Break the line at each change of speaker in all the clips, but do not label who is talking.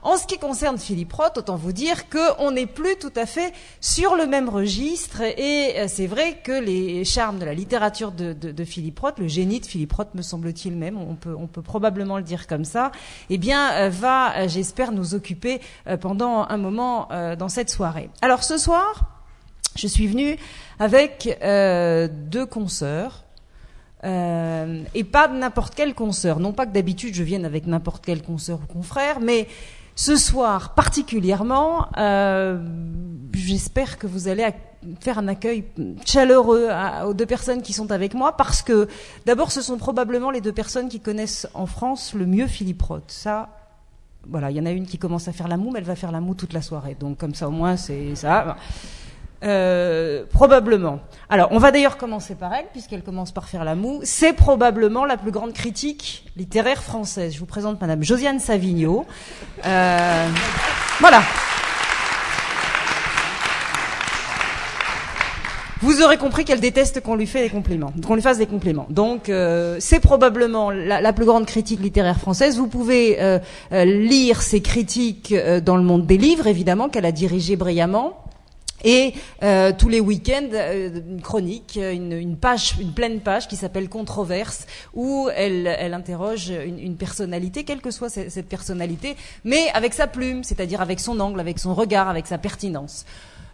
En ce qui concerne Philippe Roth, autant vous dire qu'on n'est plus tout à fait sur le même registre, et c'est vrai que les charmes de la littérature de Philippe Roth, le génie de Philippe Roth, me semble-t-il même, on peut probablement le dire comme ça, eh bien, va, j'espère, nous occuper pendant un moment dans cette soirée. Alors ce soir, je suis venue avec 2 consoeurs, et pas n'importe quelle consoeur. Non pas que d'habitude je vienne avec n'importe quelle consoeur ou confrère, mais ce soir particulièrement, j'espère que vous allez faire un accueil chaleureux aux 2 personnes qui sont avec moi, parce que d'abord ce sont probablement les 2 personnes qui connaissent en France le mieux Philippe Roth. Ça, voilà, il y en a une qui commence à faire la moue, mais elle va faire la moue toute la soirée. Donc comme ça au moins c'est ça. Probablement. Alors, on va d'ailleurs commencer par elle, puisqu'elle commence par faire la moue. C'est probablement la plus grande critique littéraire française. Je vous présente Madame Josiane Savigno. Voilà. Vous aurez compris qu'elle déteste qu'on lui fasse des compliments. Donc, c'est probablement la plus grande critique littéraire française. Vous pouvez lire ses critiques dans le Monde des livres, évidemment, qu'elle a dirigé brillamment. Et tous les week-ends, une chronique, une pleine page qui s'appelle Controverse, où elle interroge une personnalité, quelle que soit cette personnalité, mais avec sa plume, c'est-à-dire avec son angle, avec son regard, avec sa pertinence.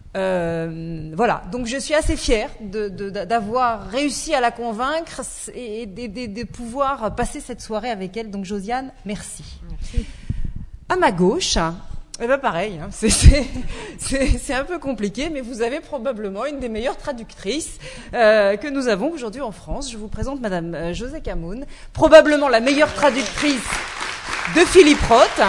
Voilà. Donc je suis assez fière d'avoir réussi à la convaincre et de pouvoir passer cette soirée avec elle. Donc Josiane, merci. Merci. À ma gauche. Eh ben pareil, hein, c'est un peu compliqué, mais vous avez probablement une des meilleures traductrices que nous avons aujourd'hui en France. Je vous présente Madame José Camoun, probablement la meilleure traductrice de Philippe Roth,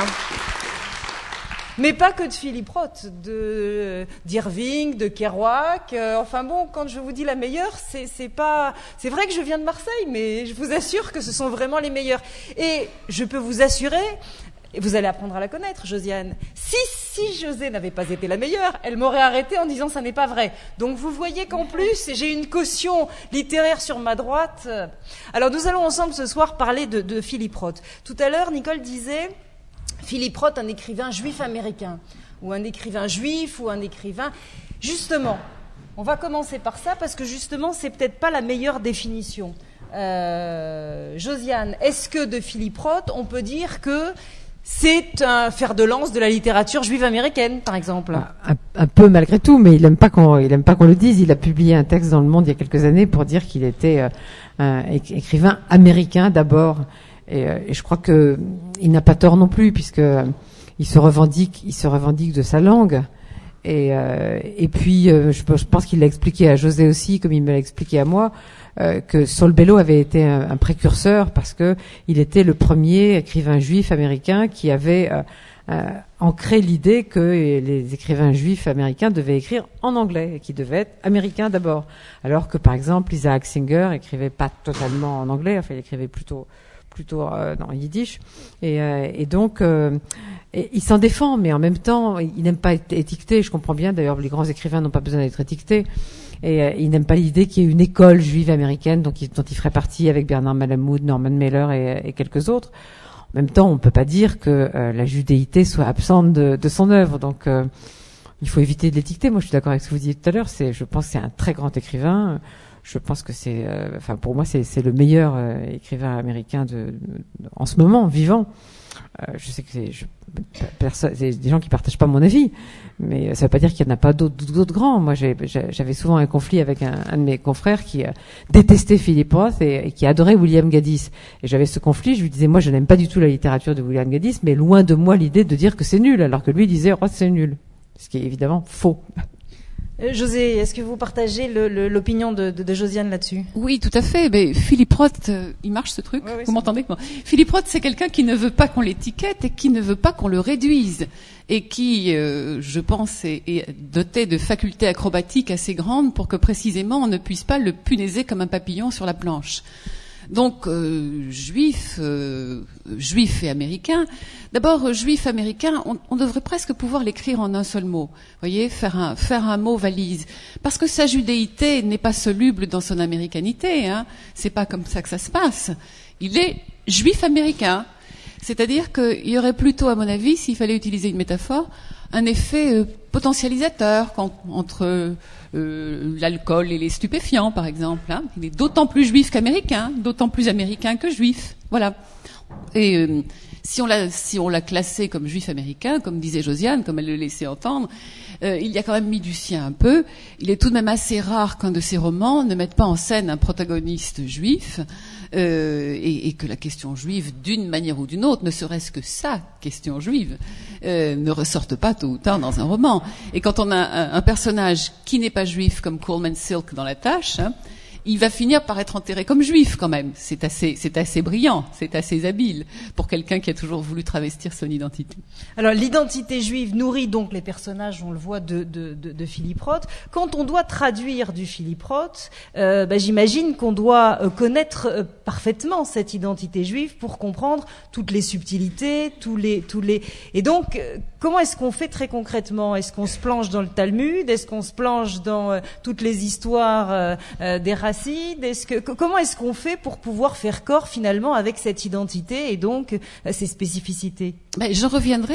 mais pas que de Philippe Roth, d'Irving, de Kerouac. Enfin bon, quand je vous dis la meilleure, c'est vrai que je viens de Marseille, mais je vous assure que ce sont vraiment les meilleurs. Et je peux vous assurer. Et vous allez apprendre à la connaître, Josiane. Si José n'avait pas été la meilleure, elle m'aurait arrêté en disant ça n'est pas vrai. Donc vous voyez qu'en plus, j'ai une caution littéraire sur ma droite. Alors nous allons ensemble ce soir parler de Philippe Roth. Tout à l'heure, Nicole disait Philippe Roth, un écrivain juif américain, ou un écrivain juif, ou un écrivain... Justement, on va commencer par ça, parce que justement, c'est peut-être pas la meilleure définition. Josiane, est-ce que de Philippe Roth, on peut dire que c'est un fer de lance de la littérature juive américaine, par exemple?
Un peu malgré tout, mais il aime pas qu'on le dise. Il a publié un texte dans Le Monde il y a quelques années pour dire qu'il était un écrivain américain d'abord. Et je crois que il n'a pas tort non plus, puisque il se revendique de sa langue. Et puis je pense qu'il l'a expliqué à José aussi, comme il me l'a expliqué à moi, que Saul Bellow avait été un précurseur, parce que il était le premier écrivain juif américain qui avait ancré l'idée que les écrivains juifs américains devaient écrire en anglais et qu'ils devaient être américains d'abord, alors que par exemple Isaac Singer écrivait pas totalement en anglais, enfin il écrivait plutôt en yiddish, et donc il s'en défend, mais en même temps il n'aime pas être étiqueté. Je comprends bien, d'ailleurs les grands écrivains n'ont pas besoin d'être étiquetés, et il n'aime pas l'idée qu'il y ait une école juive américaine dont il ferait partie avec Bernard Malamud, Norman Mailer et quelques autres. En même temps, on peut pas dire que la judéité soit absente de son œuvre, donc il faut éviter de l'étiqueter. Moi je suis d'accord avec ce que vous disiez tout à l'heure, je pense que c'est un très grand écrivain. Je pense que pour moi, c'est le meilleur écrivain américain en ce moment, vivant. Je sais que c'est des gens qui partagent pas mon avis, mais ça veut pas dire qu'il n'y en a pas d'autres grands. Moi, j'avais souvent un conflit avec un de mes confrères qui détestait Philippe Roth et qui adorait William Gaddis. Et j'avais ce conflit, je lui disais, moi, je n'aime pas du tout la littérature de William Gaddis, mais loin de moi l'idée de dire que c'est nul, alors que lui disait Roth c'est nul. Ce qui est évidemment faux.
José, est-ce que vous partagez l'opinion de Josiane là-dessus?
Oui, tout à fait. Mais Philippe Roth, il marche ce truc? Oui, vous m'entendez? Philippe Roth, c'est quelqu'un qui ne veut pas qu'on l'étiquette et qui ne veut pas qu'on le réduise, et qui, je pense, est doté de facultés acrobatiques assez grandes pour que précisément on ne puisse pas le punaiser comme un papillon sur la planche. Donc, juif et américain. D'abord, juif américain, on devrait presque pouvoir l'écrire en un seul mot. Vous voyez, faire un mot valise. Parce que sa judéité n'est pas soluble dans son américanité, hein. C'est pas comme ça que ça se passe. Il est juif américain. C'est-à-dire qu'il y aurait plutôt, à mon avis, s'il fallait utiliser une métaphore, un effet potentialisateur entre l'alcool et les stupéfiants, par exemple. Hein. Il est d'autant plus juif qu'américain, d'autant plus américain que juif. Voilà. Et si on l'a classé comme juif américain, comme disait Josiane, comme elle le laissait entendre, il y a quand même mis du sien un peu. Il est tout de même assez rare qu'un de ses romans ne mette pas en scène un protagoniste juif, et que la question juive, d'une manière ou d'une autre, ne serait-ce que sa question juive, ne ressorte pas tôt ou tard dans un roman. Et quand on a un personnage qui n'est pas juif, comme Coleman Silk dans La Tâche, hein, il va finir par être enterré comme juif quand même. C'est assez brillant, c'est assez habile pour quelqu'un qui a toujours voulu travestir son identité.
Alors l'identité juive nourrit donc les personnages, on le voit, de Philippe Roth. Quand on doit traduire du Philippe Roth, j'imagine qu'on doit connaître parfaitement cette identité juive pour comprendre toutes les subtilités, tous les. Et donc, comment est-ce qu'on fait très concrètement ? Est-ce qu'on se plonge dans le Talmud ? Est-ce qu'on se plonge dans toutes les histoires des racides ? Comment est-ce qu'on fait pour pouvoir faire corps finalement avec cette identité et donc ces spécificités ?
Je reviendrai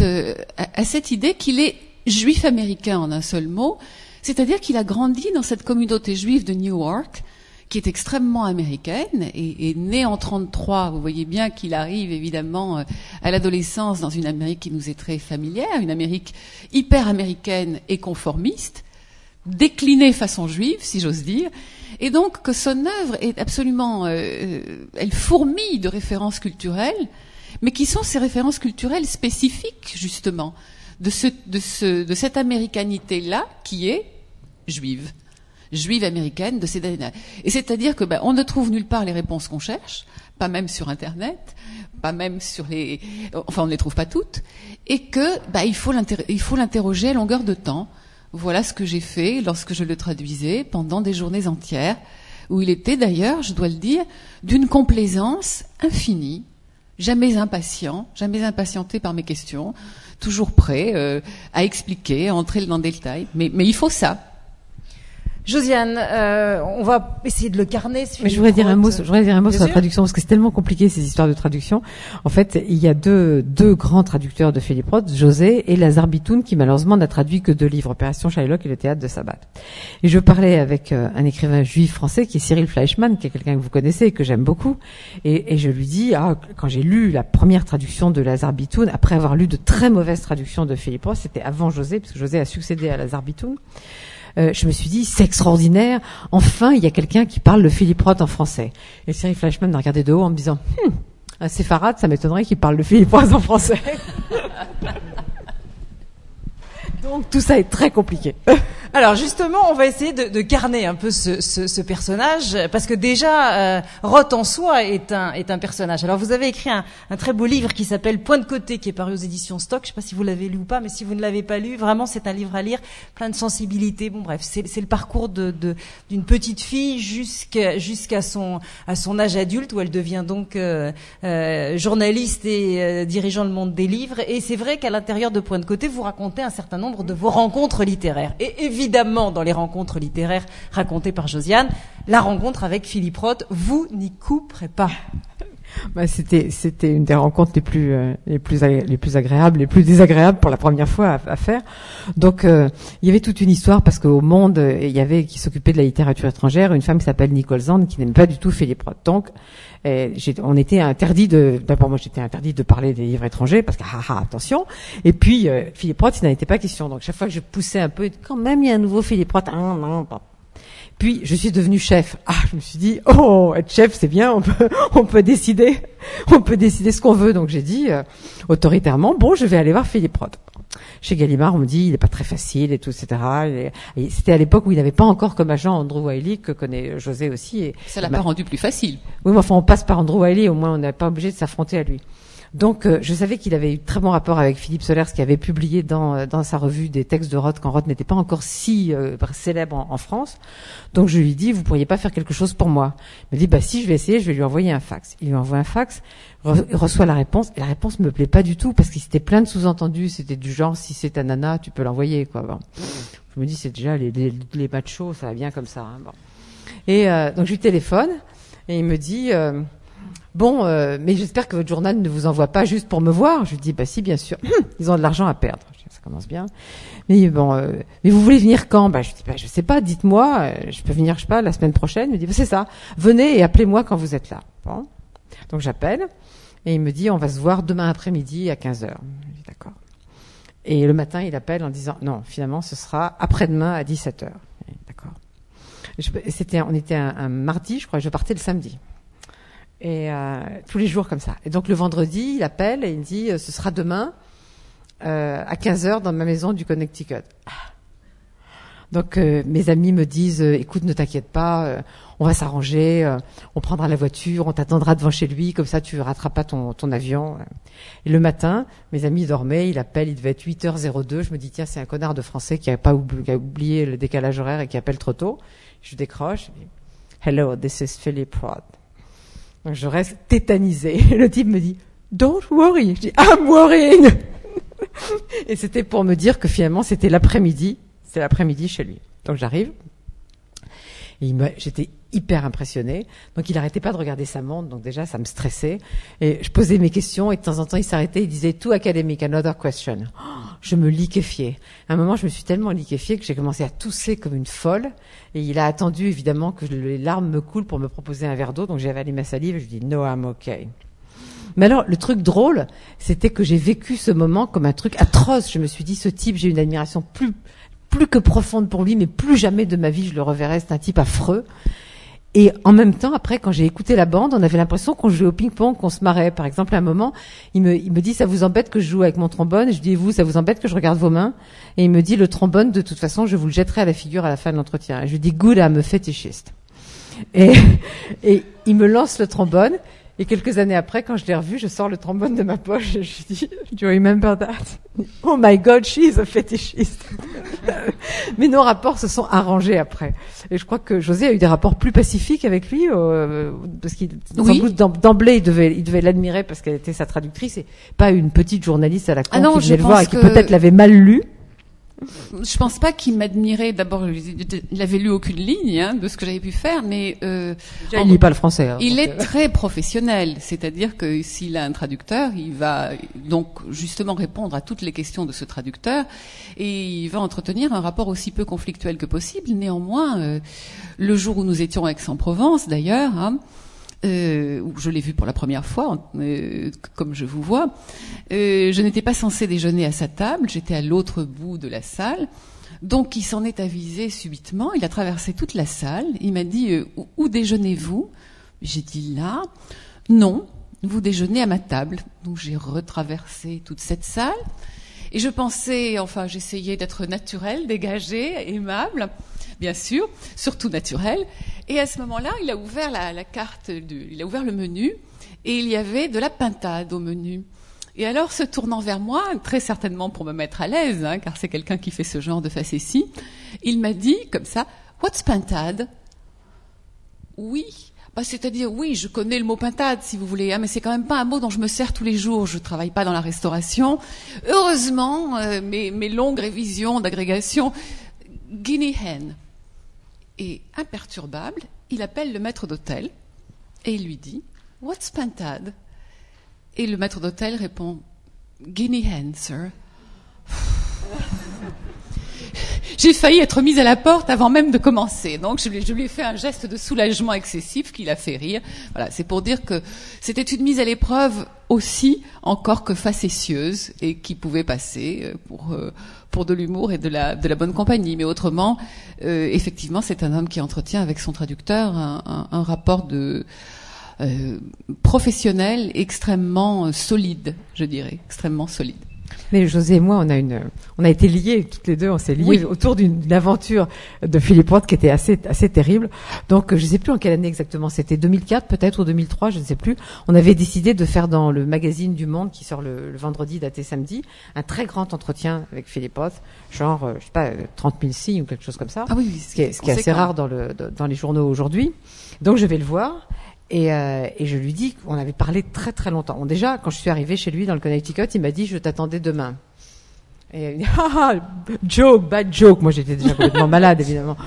à cette idée qu'il est juif américain en un seul mot, c'est-à-dire qu'il a grandi dans cette communauté juive de Newark, qui est extrêmement américaine et né en 1933. Vous voyez bien qu'il arrive évidemment à l'adolescence dans une Amérique qui nous est très familière, une Amérique hyper américaine et conformiste, déclinée façon juive, si j'ose dire. Et donc que son œuvre est absolument, elle fourmille de références culturelles, mais qui sont ces références culturelles spécifiques justement de cette américanité-là qui est juive américaine de ces années-là. Et c'est-à-dire que on ne trouve nulle part les réponses qu'on cherche, pas même sur Internet, pas même on ne les trouve pas toutes, et que il faut l'interroger à longueur de temps. Voilà ce que j'ai fait lorsque je le traduisais pendant des journées entières, où il était d'ailleurs, je dois le dire, d'une complaisance infinie, jamais impatienté par mes questions, toujours prêt à expliquer, à entrer dans le détail. Mais il faut ça.
Josiane, on va essayer de le carner.
Mais je voudrais dire un mot sur la traduction, parce que c'est tellement compliqué ces histoires de traduction. En fait, il y a deux grands traducteurs de Philippe Roth, José et Lazare Bitoun, qui malheureusement n'a traduit que 2 livres, Opération Shylock et Le Théâtre de Sabbat. Et je parlais avec un écrivain juif français qui est Cyril Fleischmann, qui est quelqu'un que vous connaissez et que j'aime beaucoup. Et je lui dis, quand j'ai lu la première traduction de Lazare Bitoun, après avoir lu de très mauvaises traductions de Philippe Roth, c'était avant José, parce que José a succédé à Lazare Bitoun. Je me suis dit, c'est extraordinaire. Enfin, il y a quelqu'un qui parle le Philippe Roth en français. Et Cyril Fleischmann m'a regardé de haut en me disant, un séfarade, ça m'étonnerait qu'il parle le Philippe Roth en français. Donc, tout ça est très compliqué.
Alors justement, on va essayer de carner un peu ce personnage, parce que déjà, Roth en soi est un personnage. Alors vous avez écrit un très beau livre qui s'appelle Point de côté, qui est paru aux éditions Stock. Je ne sais pas si vous l'avez lu ou pas, mais si vous ne l'avez pas lu, vraiment c'est un livre à lire, plein de sensibilité. Bon bref, c'est le parcours d'une petite fille jusqu'à son âge adulte, où elle devient donc journaliste et dirigeant le monde des livres. Et c'est vrai qu'à l'intérieur de Point de côté, vous racontez un certain nombre de vos rencontres littéraires. Et évidemment, dans les rencontres littéraires racontées par Josiane, la rencontre avec Philippe Roth, vous n'y couperez pas.
C'était une des rencontres les plus agréables, les plus désagréables pour la première fois à faire. Donc il y avait toute une histoire, parce qu'au Monde, il y avait, qui s'occupait de la littérature étrangère, une femme qui s'appelle Nicole Zand, qui n'aime pas du tout Philippe Roth. Donc on était interdit d'abord moi j'étais interdit de parler des livres étrangers, parce que attention. Et puis Philippe Roth, il n'en était pas question. Donc chaque fois que je poussais un peu, quand même il y a un nouveau Philippe Roth, non, pas. Puis je suis devenue chef. Je me suis dit, être chef c'est bien, on peut décider ce qu'on veut. Donc j'ai dit autoritairement, je vais aller voir Philippe Roth. Chez Gallimard, on me dit, il est pas très facile et tout, etc. Et c'était à l'époque où il n'avait pas encore comme agent Andrew Wiley, que connaît José aussi. Et
ça l'a pas rendu plus facile.
Oui, mais enfin on passe par Andrew Wiley, au moins on n'est pas obligé de s'affronter à lui. Donc, je savais qu'il avait eu très bon rapport avec Philippe Solers, qui avait publié dans sa revue des textes de Roth, quand Roth n'était pas encore si célèbre en France. Donc, je lui ai dit, vous pourriez pas faire quelque chose pour moi? Il m'a dit, si, je vais essayer, je vais lui envoyer un fax. Il lui envoie un fax, il reçoit la réponse, et la réponse me plaît pas du tout, parce qu'il s'était plein de sous-entendus. C'était du genre, si c'est ta nana, tu peux l'envoyer, quoi. Bon. Je me dis, c'est déjà les machos, ça va bien comme ça. Hein. Bon. Et donc, je lui téléphone, et il me dit... Bon, mais j'espère que votre journal ne vous envoie pas juste pour me voir. Je lui dis, bah si, bien sûr. Ils ont de l'argent à perdre. Je dis, ça commence bien. Mais bon, mais vous voulez venir quand? Bah je dis, bah je sais pas. Dites-moi. Je peux venir, je sais pas, la semaine prochaine. Il me dit, bah, c'est ça. Venez et appelez-moi quand vous êtes là. Bon. Donc j'appelle et il me dit, on va se voir demain après-midi à 15h. Je dis, d'accord. Et le matin, il appelle en disant, non, finalement, ce sera après-demain à 17h. D'accord. On était un mardi, je crois. Je partais le samedi. Et tous les jours comme ça. Et donc le vendredi, il appelle et il me dit ce sera demain à 15h dans ma maison du Connecticut. Donc mes amis me disent écoute, ne t'inquiète pas, on va s'arranger, on prendra la voiture, on t'attendra devant chez lui, comme ça tu rateras pas ton avion. Et le matin, mes amis dormaient, il appelle, il devait être 8h02, je me dis tiens, c'est un connard de français qui a oublié le décalage horaire et qui appelle trop tôt. Je décroche, je dis, hello, this is Philip Roth. Donc je reste tétanisée. Le type me dit don't worry. Je dis I'm worrying. Et c'était pour me dire que finalement c'était l'après-midi. C'est l'après-midi chez lui. Donc j'arrive. Et j'étais hyper impressionnée. Donc il arrêtait pas de regarder sa montre. Donc déjà ça me stressait. Et je posais mes questions et de temps en temps il s'arrêtait. Il disait too academic, another question. Je me liquéfiais. À un moment je me suis tellement liquéfiée que j'ai commencé à tousser comme une folle. Et il a attendu évidemment que les larmes me coulent pour me proposer un verre d'eau. Donc j'ai avalé ma salive et je lui ai dit no, I'm okay. Mais alors le truc drôle, c'était que j'ai vécu ce moment comme un truc atroce. Je me suis dit ce type, j'ai une admiration plus que profonde pour lui, mais plus jamais de ma vie je le reverrai. C'est un type affreux. Et en même temps, après, quand j'ai écouté la bande, on avait l'impression qu'on jouait au ping-pong, qu'on se marrait. Par exemple, à un moment, il me dit, ça vous embête que je joue avec mon trombone? Je dis, et vous, ça vous embête que je regarde vos mains? Et il me dit, le trombone, de toute façon, je vous le jetterai à la figure à la fin de l'entretien. Et je lui dis, good, I'm a fetishist. Et il me lance le trombone. Et quelques années après, quand je l'ai revu, je sors le trombone de ma poche et je dis, do you remember that? Oh my God, she's a fetishist. Mais nos rapports se sont arrangés après. Et je crois que José a eu des rapports plus pacifiques avec lui, parce qu'il, sans doute, d'emblée, il devait l'admirer parce qu'elle était sa traductrice et pas une petite journaliste à la con qui venait le voir et qui peut-être l'avait mal lu.
Je pense pas qu'il m'admirait. D'abord, il avait lu aucune ligne de ce que j'avais pu faire, mais
déjà, il lit pas le français.
Il est très professionnel, c'est-à-dire que s'il a un traducteur, il va donc justement répondre à toutes les questions de ce traducteur et il va entretenir un rapport aussi peu conflictuel que possible. Néanmoins, le jour où nous étions à Aix-en-Provence, d'ailleurs, où je l'ai vu pour la première fois, comme je vous vois, je n'étais pas censée déjeuner à sa table, j'étais à l'autre bout de la salle, donc il s'en est avisé subitement, il a traversé toute la salle, il m'a dit où déjeunez-vous? J'ai dit là. Non, vous déjeunez à ma table. Donc j'ai retraversé toute cette salle et je pensais, enfin j'essayais d'être naturelle, dégagée, aimable, bien sûr, surtout naturelle. Et à ce moment-là, il a ouvert la carte, il a ouvert le menu et il y avait de la pintade au menu. Et alors, se tournant vers moi, très certainement pour me mettre à l'aise, car c'est quelqu'un qui fait ce genre de facéties, il m'a dit comme ça, « What's pintade ?» Oui, c'est-à-dire, oui, je connais le mot pintade, si vous voulez, mais c'est quand même pas un mot dont je me sers tous les jours. Je travaille pas dans la restauration. Heureusement, mes longues révisions d'agrégation, guinea hen. Et imperturbable, il appelle le maître d'hôtel et il lui dit « What's pintade ?» Et le maître d'hôtel répond « Guinea hen, sir. » J'ai failli être mise à la porte avant même de commencer. Donc je lui ai fait un geste de soulagement excessif qui l'a fait rire. Voilà, c'est pour dire que c'était une mise à l'épreuve aussi encore que facétieuse et qui pouvait passer pour de l'humour et de la bonne compagnie. Mais autrement, effectivement, c'est un homme qui entretient avec son traducteur un rapport de professionnel extrêmement solide, je dirais, extrêmement solide.
Mais José et moi, on a été liés, toutes les deux, on s'est liés autour d'une aventure de Philip Roth qui était assez terrible. Donc, je ne sais plus en quelle année exactement, c'était 2004 peut-être ou 2003, je ne sais plus. On avait décidé de faire dans le magazine du Monde qui sort le vendredi daté samedi, un très grand entretien avec Philip Roth, genre, je sais pas, 30 000 signes ou quelque chose comme ça.
Ah oui,
ce qui est assez rare dans les journaux aujourd'hui. Donc, je vais le voir. Et je lui dis qu'on avait parlé très très longtemps. Déjà, quand je suis arrivée chez lui dans le Connecticut, il m'a dit « Je t'attendais demain ». Et il dit, joke, bad joke. Moi, j'étais déjà complètement malade, évidemment.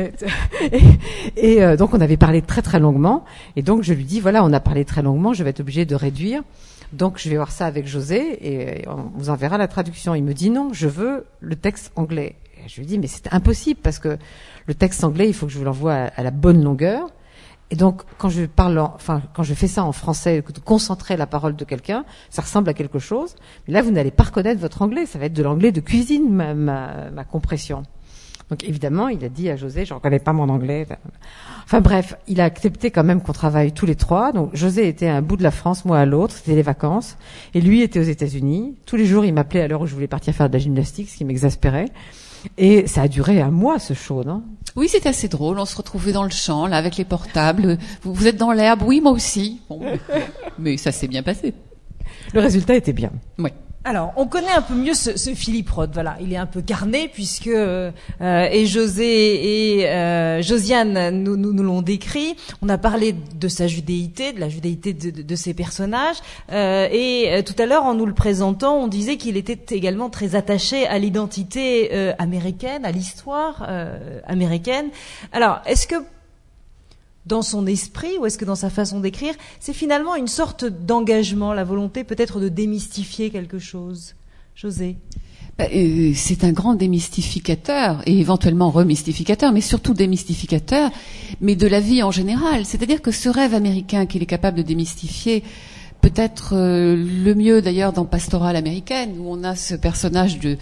Donc, on avait parlé très, très longuement. Et donc, je lui dis, voilà, on a parlé très longuement, je vais être obligée de réduire. Donc, je vais voir ça avec José et on vous enverra la traduction. Il me dit, non, je veux le texte anglais. Et je lui dis, mais c'est impossible parce que le texte anglais, il faut que je vous l'envoie à la bonne longueur. Et donc, quand je fais ça en français, de concentrer la parole de quelqu'un, ça ressemble à quelque chose. Mais là, vous n'allez pas reconnaître votre anglais. Ça va être de l'anglais de cuisine, ma compression. Donc, évidemment, il a dit à José, je reconnais pas mon anglais. Enfin, bref, il a accepté quand même qu'on travaille tous les trois. Donc, José était à un bout de la France, moi à l'autre. C'était les vacances. Et lui était aux États-Unis. Tous les jours, il m'appelait à l'heure où je voulais partir faire de la gymnastique, ce qui m'exaspérait. Et ça a duré un mois, ce show, non?
Oui, c'était assez drôle. On se retrouvait dans le champ, là, avec les portables. Vous êtes dans l'herbe? Oui, moi aussi. Bon, mais ça s'est bien passé.
Le résultat était bien.
Oui.
Alors, on connaît un peu mieux ce Philippe Roth. Voilà, il est un peu carné puisque et José et Josiane nous l'ont décrit. On a parlé de sa judéité, de la judéité de ses personnages. Et tout à l'heure, en nous le présentant, on disait qu'il était également très attaché à l'identité américaine, à l'histoire américaine. Alors, est-ce que dans son esprit, ou est-ce que dans sa façon d'écrire, c'est finalement une sorte d'engagement, la volonté peut-être de démystifier quelque chose? José?
C'est un grand démystificateur, et éventuellement remystificateur, mais surtout démystificateur, mais de la vie en général. C'est-à-dire que ce rêve américain qu'il est capable de démystifier, peut-être le mieux d'ailleurs dans Pastorale américaine, où on a ce personnage de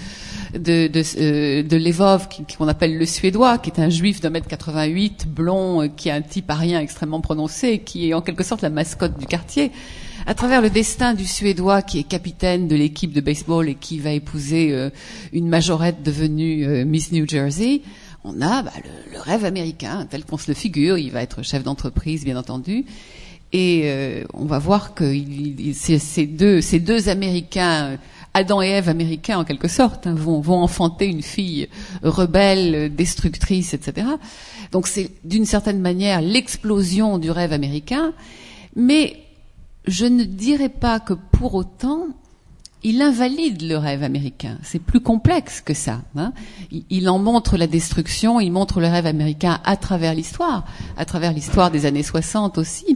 Lvov qu'on appelle le Suédois, qui est un juif d'1m88, blond, qui a un type arien extrêmement prononcé, qui est en quelque sorte la mascotte du quartier. À travers le destin du Suédois, qui est capitaine de l'équipe de baseball et qui va épouser une majorette devenue Miss New Jersey, on a le rêve américain tel qu'on se le figure. Il va être chef d'entreprise, bien entendu. Et on va voir que ces deux Américains, Adam et Ève américains en quelque sorte, vont enfanter une fille rebelle, destructrice, etc. Donc c'est d'une certaine manière l'explosion du rêve américain, mais je ne dirais pas que pour autant il invalide le rêve américain. C'est plus complexe que ça. Hein. Il en montre la destruction, il montre le rêve américain à travers l'histoire des années 60 aussi.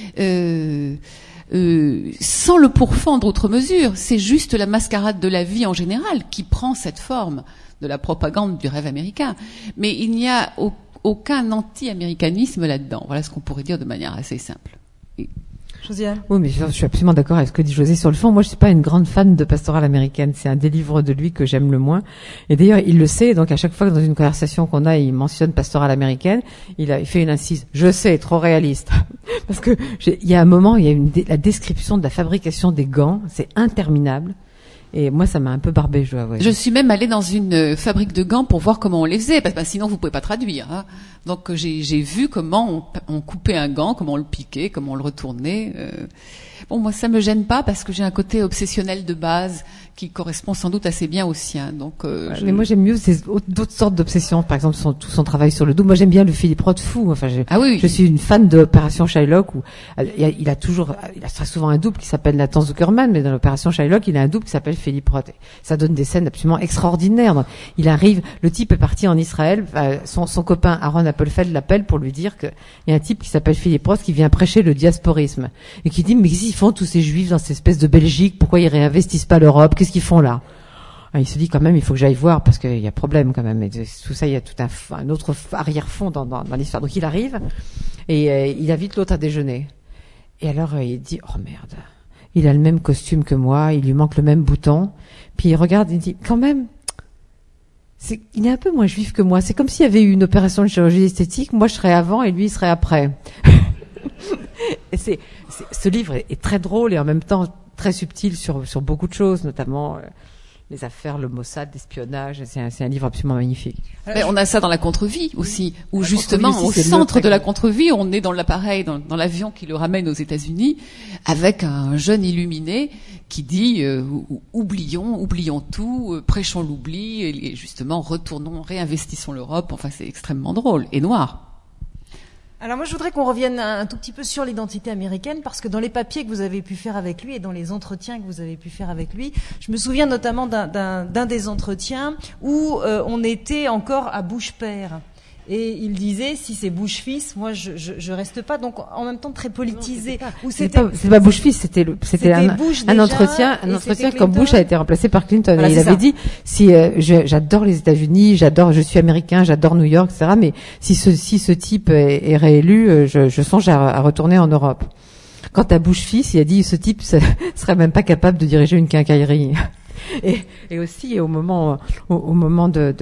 Sans le pourfendre outre mesure, c'est juste la mascarade de la vie en général qui prend cette forme de la propagande du rêve américain. Mais il n'y a aucun anti-américanisme là-dedans. Voilà ce qu'on pourrait dire de manière assez simple.
Josiane?
Oui, mais je suis absolument d'accord avec ce que dit José sur le fond. Moi, je suis pas une grande fan de Pastorale américaine. C'est un des livres de lui que j'aime le moins. Et d'ailleurs, il le sait. Donc, à chaque fois que dans une conversation qu'on a, il mentionne Pastorale américaine, il fait une incise. Je sais, trop réaliste. Parce que il y a un moment, il y a la description de la fabrication des gants. C'est interminable. Et moi, ça m'a un peu barbé, je dois avouer.
Je suis même allée dans une fabrique de gants pour voir comment on les faisait, parce que sinon vous pouvez pas traduire. Hein. Donc j'ai vu comment on coupait un gant, comment on le piquait, comment on le retournait. Bon, moi ça me gêne pas parce que j'ai un côté obsessionnel de base qui correspond sans doute assez bien au sien. Donc,
mais moi j'aime mieux d'autres sortes d'obsessions. Par exemple, tout son travail sur le double. Moi j'aime bien le Philippe Roth fou. Enfin, je suis une fan de l'opération Shylock où il a très souvent un double qui s'appelle Nathan Zuckerman, mais dans l'opération Shylock, il a un double qui s'appelle Philippe Roth. Ça donne des scènes absolument extraordinaires. Donc, il arrive, le type est parti en Israël. Son copain Aaron Appelfeld l'appelle pour lui dire qu'il y a un type qui s'appelle Philippe Roth qui vient prêcher le diasporisme et qui dit mais qu'est-ce qu'ils font tous ces juifs dans cette espèce de Belgique? Pourquoi ils réinvestissent pas l'Europe? Qu'est-ce qu'ils font là? Il se dit quand même, il faut que j'aille voir parce qu'il y a problème quand même. Et tout ça, il y a tout un autre arrière-fond dans l'histoire. Donc il arrive et il invite l'autre à déjeuner. Et alors il dit oh merde, il a le même costume que moi, il lui manque le même bouton. Puis il regarde, il dit quand même, il est un peu moins juif que moi. C'est comme s'il y avait eu une opération de chirurgie esthétique. Moi je serais avant et lui il serait après. Et ce livre est très drôle et en même temps très subtil sur beaucoup de choses, notamment les affaires, le Mossad, l'espionnage. C'est un livre absolument magnifique.
Mais on a ça dans La Contre-vie aussi, où justement au centre de La Contre-vie, on est dans l'appareil, dans l'avion qui le ramène aux États-Unis, avec un jeune illuminé qui dit oublions tout, prêchons l'oubli et justement retournons, réinvestissons l'Europe. Enfin, c'est extrêmement drôle et noir.
Alors moi, je voudrais qu'on revienne un tout petit peu sur l'identité américaine, parce que dans les papiers que vous avez pu faire avec lui et dans les entretiens que vous avez pu faire avec lui, je me souviens notamment d'un des entretiens où on était encore à bouche-père. Et il disait, si c'est Bush-fils, moi je reste pas. Donc en même temps très politisé.
C'est pas Bush-fils, c'était un entretien quand Bush a été remplacé par Clinton. Voilà, et il avait dit, si j'adore les États-Unis, je suis américain, j'adore New York, etc. Mais si ce type est réélu, je songe à retourner en Europe. Quant à Bush-fils, il a dit, ce type serait même pas capable de diriger une quincaillerie. Et aussi au moment de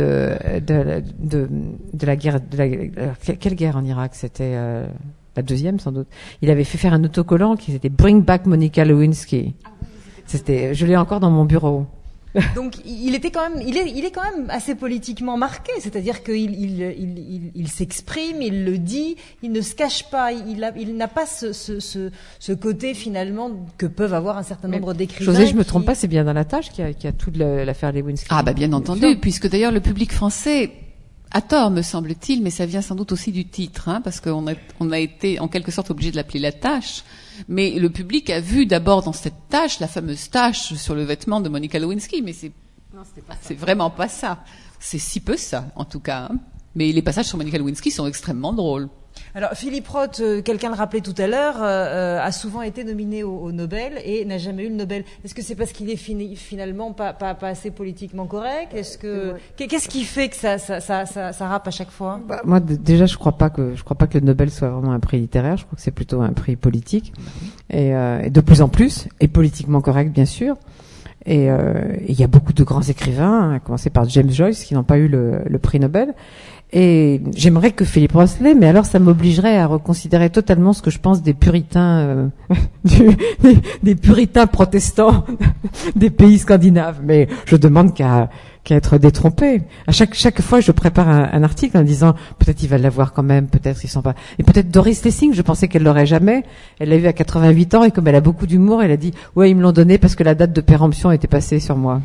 la guerre, quelle guerre en Irak? C'était la deuxième sans doute. Il avait fait faire un autocollant qui était Bring Back Monica Lewinsky. Je l'ai encore dans mon bureau.
Donc il est quand même assez politiquement marqué, c'est-à-dire qu'il s'exprime, il le dit, il ne se cache pas, il n'a pas ce côté finalement que peuvent avoir un certain nombre d'écrivains.
José, je me trompe pas, c'est bien dans la tâche qu'il y a toute l'affaire Lewinsky.
Ah bien entendu, puisque d'ailleurs le public français, à tort me semble-t-il, mais ça vient sans doute aussi du titre, parce qu'on a été en quelque sorte obligé de l'appeler La Tâche. Mais le public a vu d'abord dans cette tache, la fameuse tache sur le vêtement de Monica Lewinsky, mais c'est vraiment pas ça. C'est si peu ça, en tout cas. Mais les passages sur Monica Lewinsky sont extrêmement drôles.
Alors Philippe Roth, quelqu'un le rappelait tout à l'heure, a souvent été nominé au Nobel et n'a jamais eu le Nobel. Est-ce que c'est parce qu'il est finalement pas assez politiquement correct? Qu'est-ce qui fait que ça rappe à chaque fois?
Moi déjà je crois pas que le Nobel soit vraiment un prix littéraire. Je crois que c'est plutôt un prix politique et de plus en plus, et politiquement correct bien sûr. Et il y a beaucoup de grands écrivains, à commencer par James Joyce, qui n'ont pas eu le prix Nobel. Et j'aimerais que Philippe Roth l'ait, mais alors ça m'obligerait à reconsidérer totalement ce que je pense des puritains, des puritains protestants des pays scandinaves. Mais je demande qu'à être détrompé. À chaque fois, je prépare un article en disant peut-être il va l'avoir quand même, peut-être ils sont pas. Et peut-être Doris Lessing, je pensais qu'elle l'aurait jamais. Elle l'a eu à 88 ans et comme elle a beaucoup d'humour, elle a dit ouais ils me l'ont donné parce que la date de péremption était passée sur moi.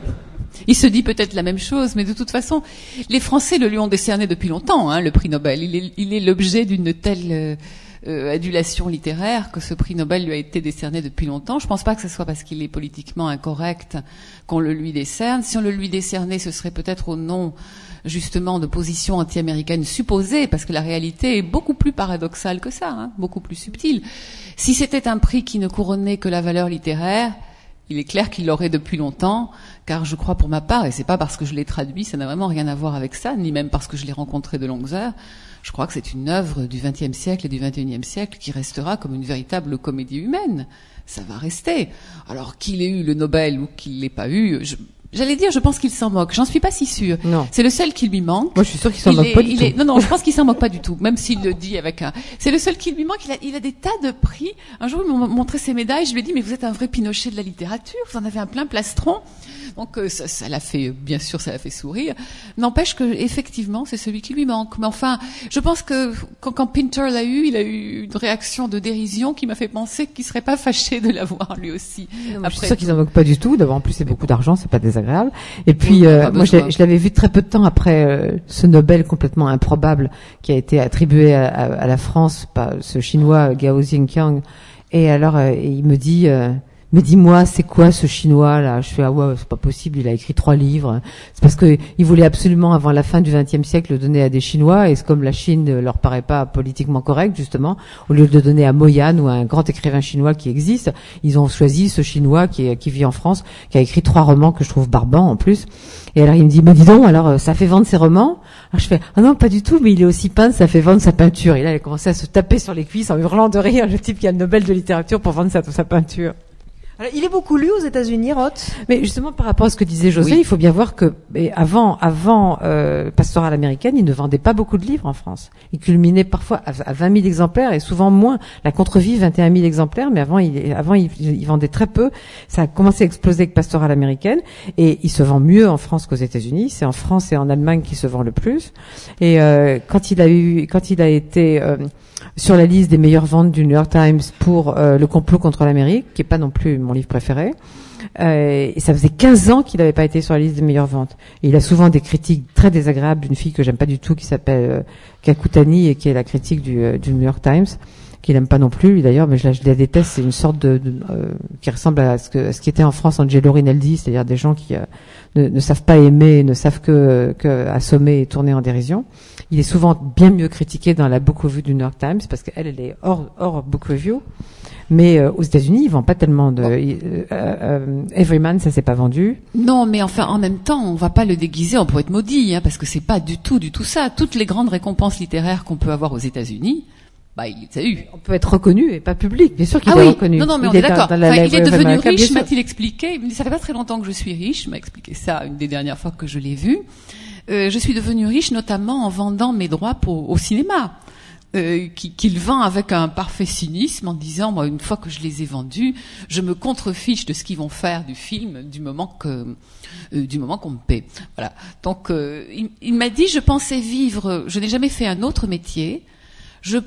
Il se dit peut-être la même chose, mais de toute façon, les Français le lui ont décerné depuis longtemps, le prix Nobel. Il est l'objet d'une telle adulation littéraire que ce prix Nobel lui a été décerné depuis longtemps. Je pense pas que ce soit parce qu'il est politiquement incorrect qu'on le lui décerne. Si on le lui décernait, ce serait peut-être au nom justement de positions anti-américaines supposées, parce que la réalité est beaucoup plus paradoxale que ça, beaucoup plus subtile. Si c'était un prix qui ne couronnait que la valeur littéraire, il est clair qu'il l'aurait depuis longtemps, car je crois pour ma part, et c'est pas parce que je l'ai traduit, ça n'a vraiment rien à voir avec ça, ni même parce que je l'ai rencontré de longues heures, je crois que c'est une œuvre du XXe siècle et du XXIe siècle qui restera comme une véritable comédie humaine. Ça va rester. Alors qu'il ait eu le Nobel ou qu'il l'ait pas eu, j'allais dire, je pense qu'il s'en moque. J'en suis pas si sûre.
Non.
C'est le seul qui lui manque.
Moi, je suis sûre qu'il s'en moque pas du tout.
Non, je pense qu'il s'en moque pas du tout. Même s'il le dit avec c'est le seul qui lui manque. Il a des tas de prix. Un jour, il m'a montré ses médailles. Je lui ai dit, mais vous êtes un vrai Pinochet de la littérature. Vous en avez un plein plastron. Donc, ça l'a fait, bien sûr, ça l'a fait sourire. N'empêche que, effectivement, c'est celui qui lui manque. Mais enfin, je pense que quand Pinter l'a eu, il a eu une réaction de dérision qui m'a fait penser qu'il serait pas fâché de l'avoir lui aussi.
Je suis sûre qu'ils s'en moquent pas du tout. D'abord, en plus, c'est beaucoup d'argent, c'est pas désagréable. Et puis, moi, je l'avais vu très peu de temps après ce Nobel complètement improbable qui a été attribué à la France par ce Chinois Gao Zhengqiang. Et alors, il me dit, mais dis-moi, c'est quoi ce Chinois là? Je fais ah ouais, c'est pas possible. Il a écrit 3 livres. C'est parce que il voulait absolument avant la fin du XXe siècle le donner à des Chinois et comme la Chine ne leur paraît pas politiquement correcte justement, au lieu de le donner à Mo Yan ou à un grand écrivain chinois qui existe, ils ont choisi ce Chinois qui vit en France, qui a écrit 3 romans que je trouve barbants en plus. Et alors il me dit mais dis donc, alors ça fait vendre ses romans? Alors je fais ah non pas du tout, mais il est aussi peintre, ça fait vendre sa peinture. Et là il a commencé à se taper sur les cuisses en hurlant de rire, le type qui a le Nobel de littérature pour vendre sa peinture.
Alors, il est beaucoup lu aux États-Unis, Roth.
Mais justement, par rapport à ce que disait José, oui. Il faut bien voir que avant Pastorale américaine, il ne vendait pas beaucoup de livres en France. Il culminait parfois à 20 000 exemplaires et souvent moins. La Contre-Vie, 21 000 exemplaires, mais avant, il vendait très peu. Ça a commencé à exploser avec Pastorale américaine et il se vend mieux en France qu'aux États-Unis. C'est en France et en Allemagne qu'il se vend le plus. Et quand il a été sur la liste des meilleures ventes du New York Times pour Le complot contre l'Amérique, qui est pas non plus mon livre préféré. Et ça faisait 15 ans qu'il n'avait pas été sur la liste des meilleures ventes. Et il a souvent des critiques très désagréables d'une fille que j'aime pas du tout, qui s'appelle Kakutani, et qui est la critique du New York Times, qu'il aime pas non plus, lui d'ailleurs, mais je la déteste. C'est une sorte qui ressemble à ce qui était en France Angelo Rinaldi, c'est-à-dire des gens qui ne savent pas aimer, ne savent que assommer et tourner en dérision. Il est souvent bien mieux critiqué dans la book review du New York Times, parce qu'elle est hors book review. Mais aux États-Unis, ils vendent pas tellement de. Everyman, ça s'est pas vendu.
Non, mais enfin, en même temps, on va pas le déguiser en poète maudit, parce que c'est pas du tout ça. Toutes les grandes récompenses littéraires qu'on peut avoir aux États-Unis, il les a eu.
On peut être reconnu et pas public. Bien sûr qu'il est reconnu.
Non, mais on est d'accord. Il est devenu riche, m'a-t-il expliqué. Ça fait pas très longtemps que je suis riche. Il m'a expliqué ça une des dernières fois que je l'ai vu. Je suis devenu riche notamment en vendant mes droits au cinéma. Qu'il vend avec un parfait cynisme en disant, moi, une fois que je les ai vendus, je me contrefiche de ce qu'ils vont faire du film du moment qu'on me paie. Voilà. Donc, il m'a dit, je pensais vivre, je n'ai jamais fait un autre métier. J'ai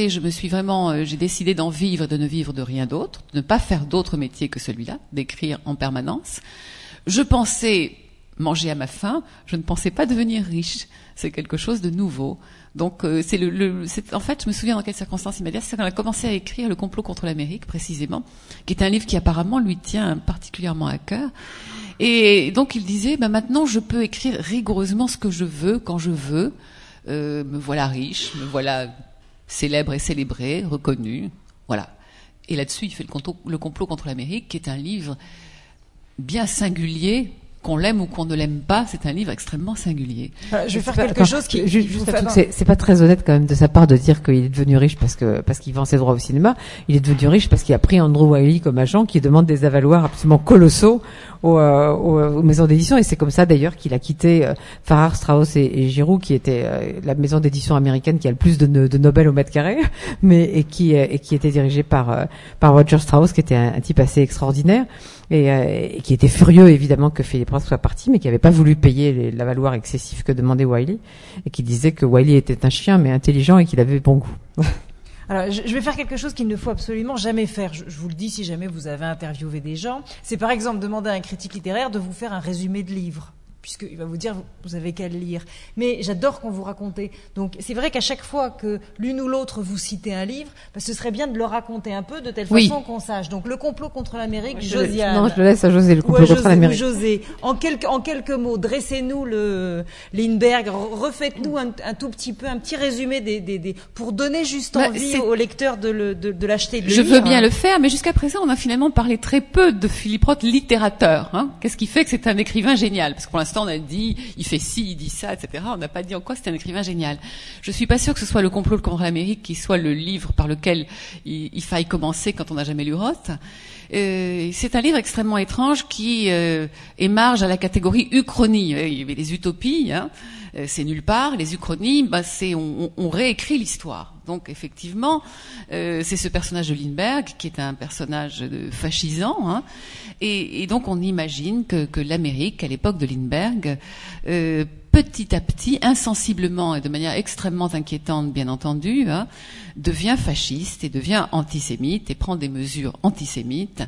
décidé d'en vivre et de ne vivre de rien d'autre, de ne pas faire d'autre métier que celui-là, d'écrire en permanence. Je pensais manger à ma faim, je ne pensais pas devenir riche. C'est quelque chose de nouveau. Donc, en fait, je me souviens dans quelles circonstances il m'a dit, c'est quand on a commencé à écrire Le complot contre l'Amérique, précisément, qui est un livre qui apparemment lui tient particulièrement à cœur. Et donc, il disait, maintenant, je peux écrire rigoureusement ce que je veux, quand je veux. Me voilà riche, me voilà célèbre et célébré, reconnu. Voilà. Et là-dessus, il fait Le complot contre l'Amérique, qui est un livre bien singulier. Qu'on l'aime ou qu'on ne l'aime pas, c'est un livre extrêmement singulier.
Je vais faire quelque chose qui...
C'est pas très honnête quand même de sa part de dire qu'il est devenu riche parce qu'il vend ses droits au cinéma. Il est devenu riche parce qu'il a pris Andrew Wiley comme agent qui demande des avaloirs absolument colossaux aux maisons d'édition. Et c'est comme ça d'ailleurs qu'il a quitté Farrar, Straus et Giroux, qui était la maison d'édition américaine qui a le plus de Nobel au mètre carré, et qui était dirigée par Roger Strauss, qui était un type assez extraordinaire. Et qui était furieux évidemment que Philip Roth soit parti, mais qui n'avait pas voulu payer l'avaloir excessif que demandait Wiley, et qui disait que Wiley était un chien mais intelligent et qu'il avait bon goût.
Alors, je vais faire quelque chose qu'il ne faut absolument jamais faire. Je vous le dis si jamais vous avez interviewé des gens. C'est par exemple demander à un critique littéraire de vous faire un résumé de livre, puisqu'il va vous dire vous avez qu'à le lire. Mais j'adore quand vous racontez. Donc c'est vrai qu'à chaque fois que l'une ou l'autre vous citez un livre, ce serait bien de le raconter un peu de telle façon qu'on sache. Donc Le complot contre l'Amérique, Josiane.
Non, je le laisse à José, Le complot contre l'Amérique.
José, en quelques mots, dressez-nous le Lindbergh, refaites-nous un tout petit peu, un petit résumé pour donner juste envie au lecteur de l'acheter, de le lire.
Je veux bien le faire, mais jusqu'à présent, on a finalement parlé très peu de Philip Roth littérateur. Qu'est-ce qui fait que c'est un écrivain génial? Parce que pour l'instant, on a dit, il fait ci, il dit ça, etc. On n'a pas dit en quoi c'est un écrivain génial. Je suis pas sûre que ce soit Le complot contre l'Amérique qui soit le livre par lequel il faille commencer quand on n'a jamais lu Roth. C'est un livre extrêmement étrange qui émarge à la catégorie uchronie. Il y avait les utopies, c'est nulle part. Les uchronies, on réécrit l'histoire. Donc effectivement, c'est ce personnage de Lindbergh qui est un personnage fascisant, et donc on imagine que l'Amérique, à l'époque de Lindbergh, petit à petit, insensiblement et de manière extrêmement inquiétante, bien entendu, devient fasciste et devient antisémite et prend des mesures antisémites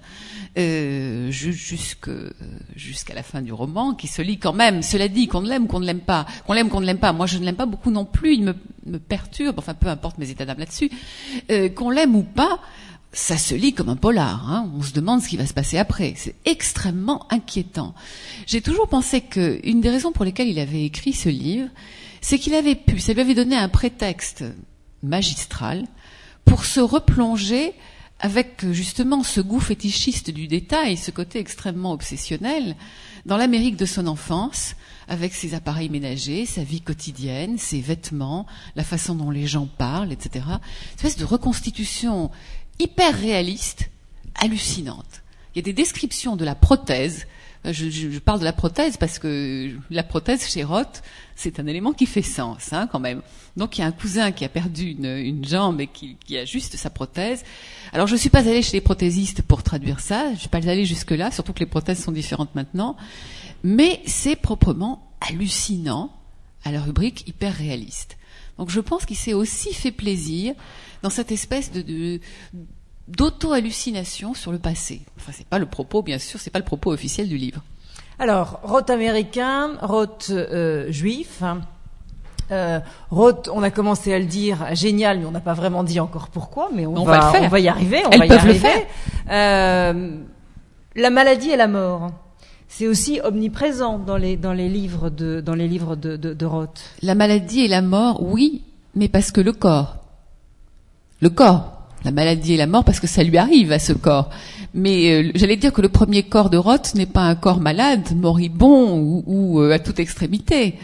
jusqu'à la fin du roman, qui se lit quand même. Cela dit, qu'on l'aime, qu'on ne l'aime pas, qu'on l'aime, qu'on ne l'aime pas. Moi, je ne l'aime pas beaucoup non plus. Il me perturbe. Enfin, peu importe mes états d'âme là-dessus. Qu'on l'aime ou pas, ça se lit comme un polar. On se demande ce qui va se passer après. C'est extrêmement inquiétant. J'ai toujours pensé que une des raisons pour lesquelles il avait écrit ce livre, c'est qu'il avait pu, ça lui avait donné un prétexte magistral pour se replonger avec justement ce goût fétichiste du détail, ce côté extrêmement obsessionnel, dans l'Amérique de son enfance, avec ses appareils ménagers, sa vie quotidienne, ses vêtements, la façon dont les gens parlent, etc. Une espèce de reconstitution hyper réaliste, hallucinante. Il y a des descriptions de la prothèse. Je parle de la prothèse parce que la prothèse chez Roth, c'est un élément qui fait sens, quand même. Donc il y a un cousin qui a perdu une jambe et qui ajuste sa prothèse. Alors je suis pas allée chez les prothésistes pour traduire ça, je suis pas allée jusque-là, surtout que les prothèses sont différentes maintenant. Mais c'est proprement hallucinant à la rubrique hyper réaliste. Donc je pense qu'il s'est aussi fait plaisir dans cette espèce de d'auto-hallucination sur le passé. Enfin, c'est pas le propos, bien sûr, c'est pas le propos officiel du livre.
Alors, Roth américain, Roth juif. Roth, on a commencé à le dire, génial, mais on n'a pas vraiment dit encore pourquoi, mais on va le faire. On va y arriver.
Elles peuvent le faire.
La maladie et la mort, c'est aussi omniprésent dans les livres de Roth.
La maladie et la mort, oui, mais parce que le corps, la maladie et la mort, parce que ça lui arrive à ce corps. Mais j'allais dire que le premier corps de Roth n'est pas un corps malade, moribond ou à toute extrémité.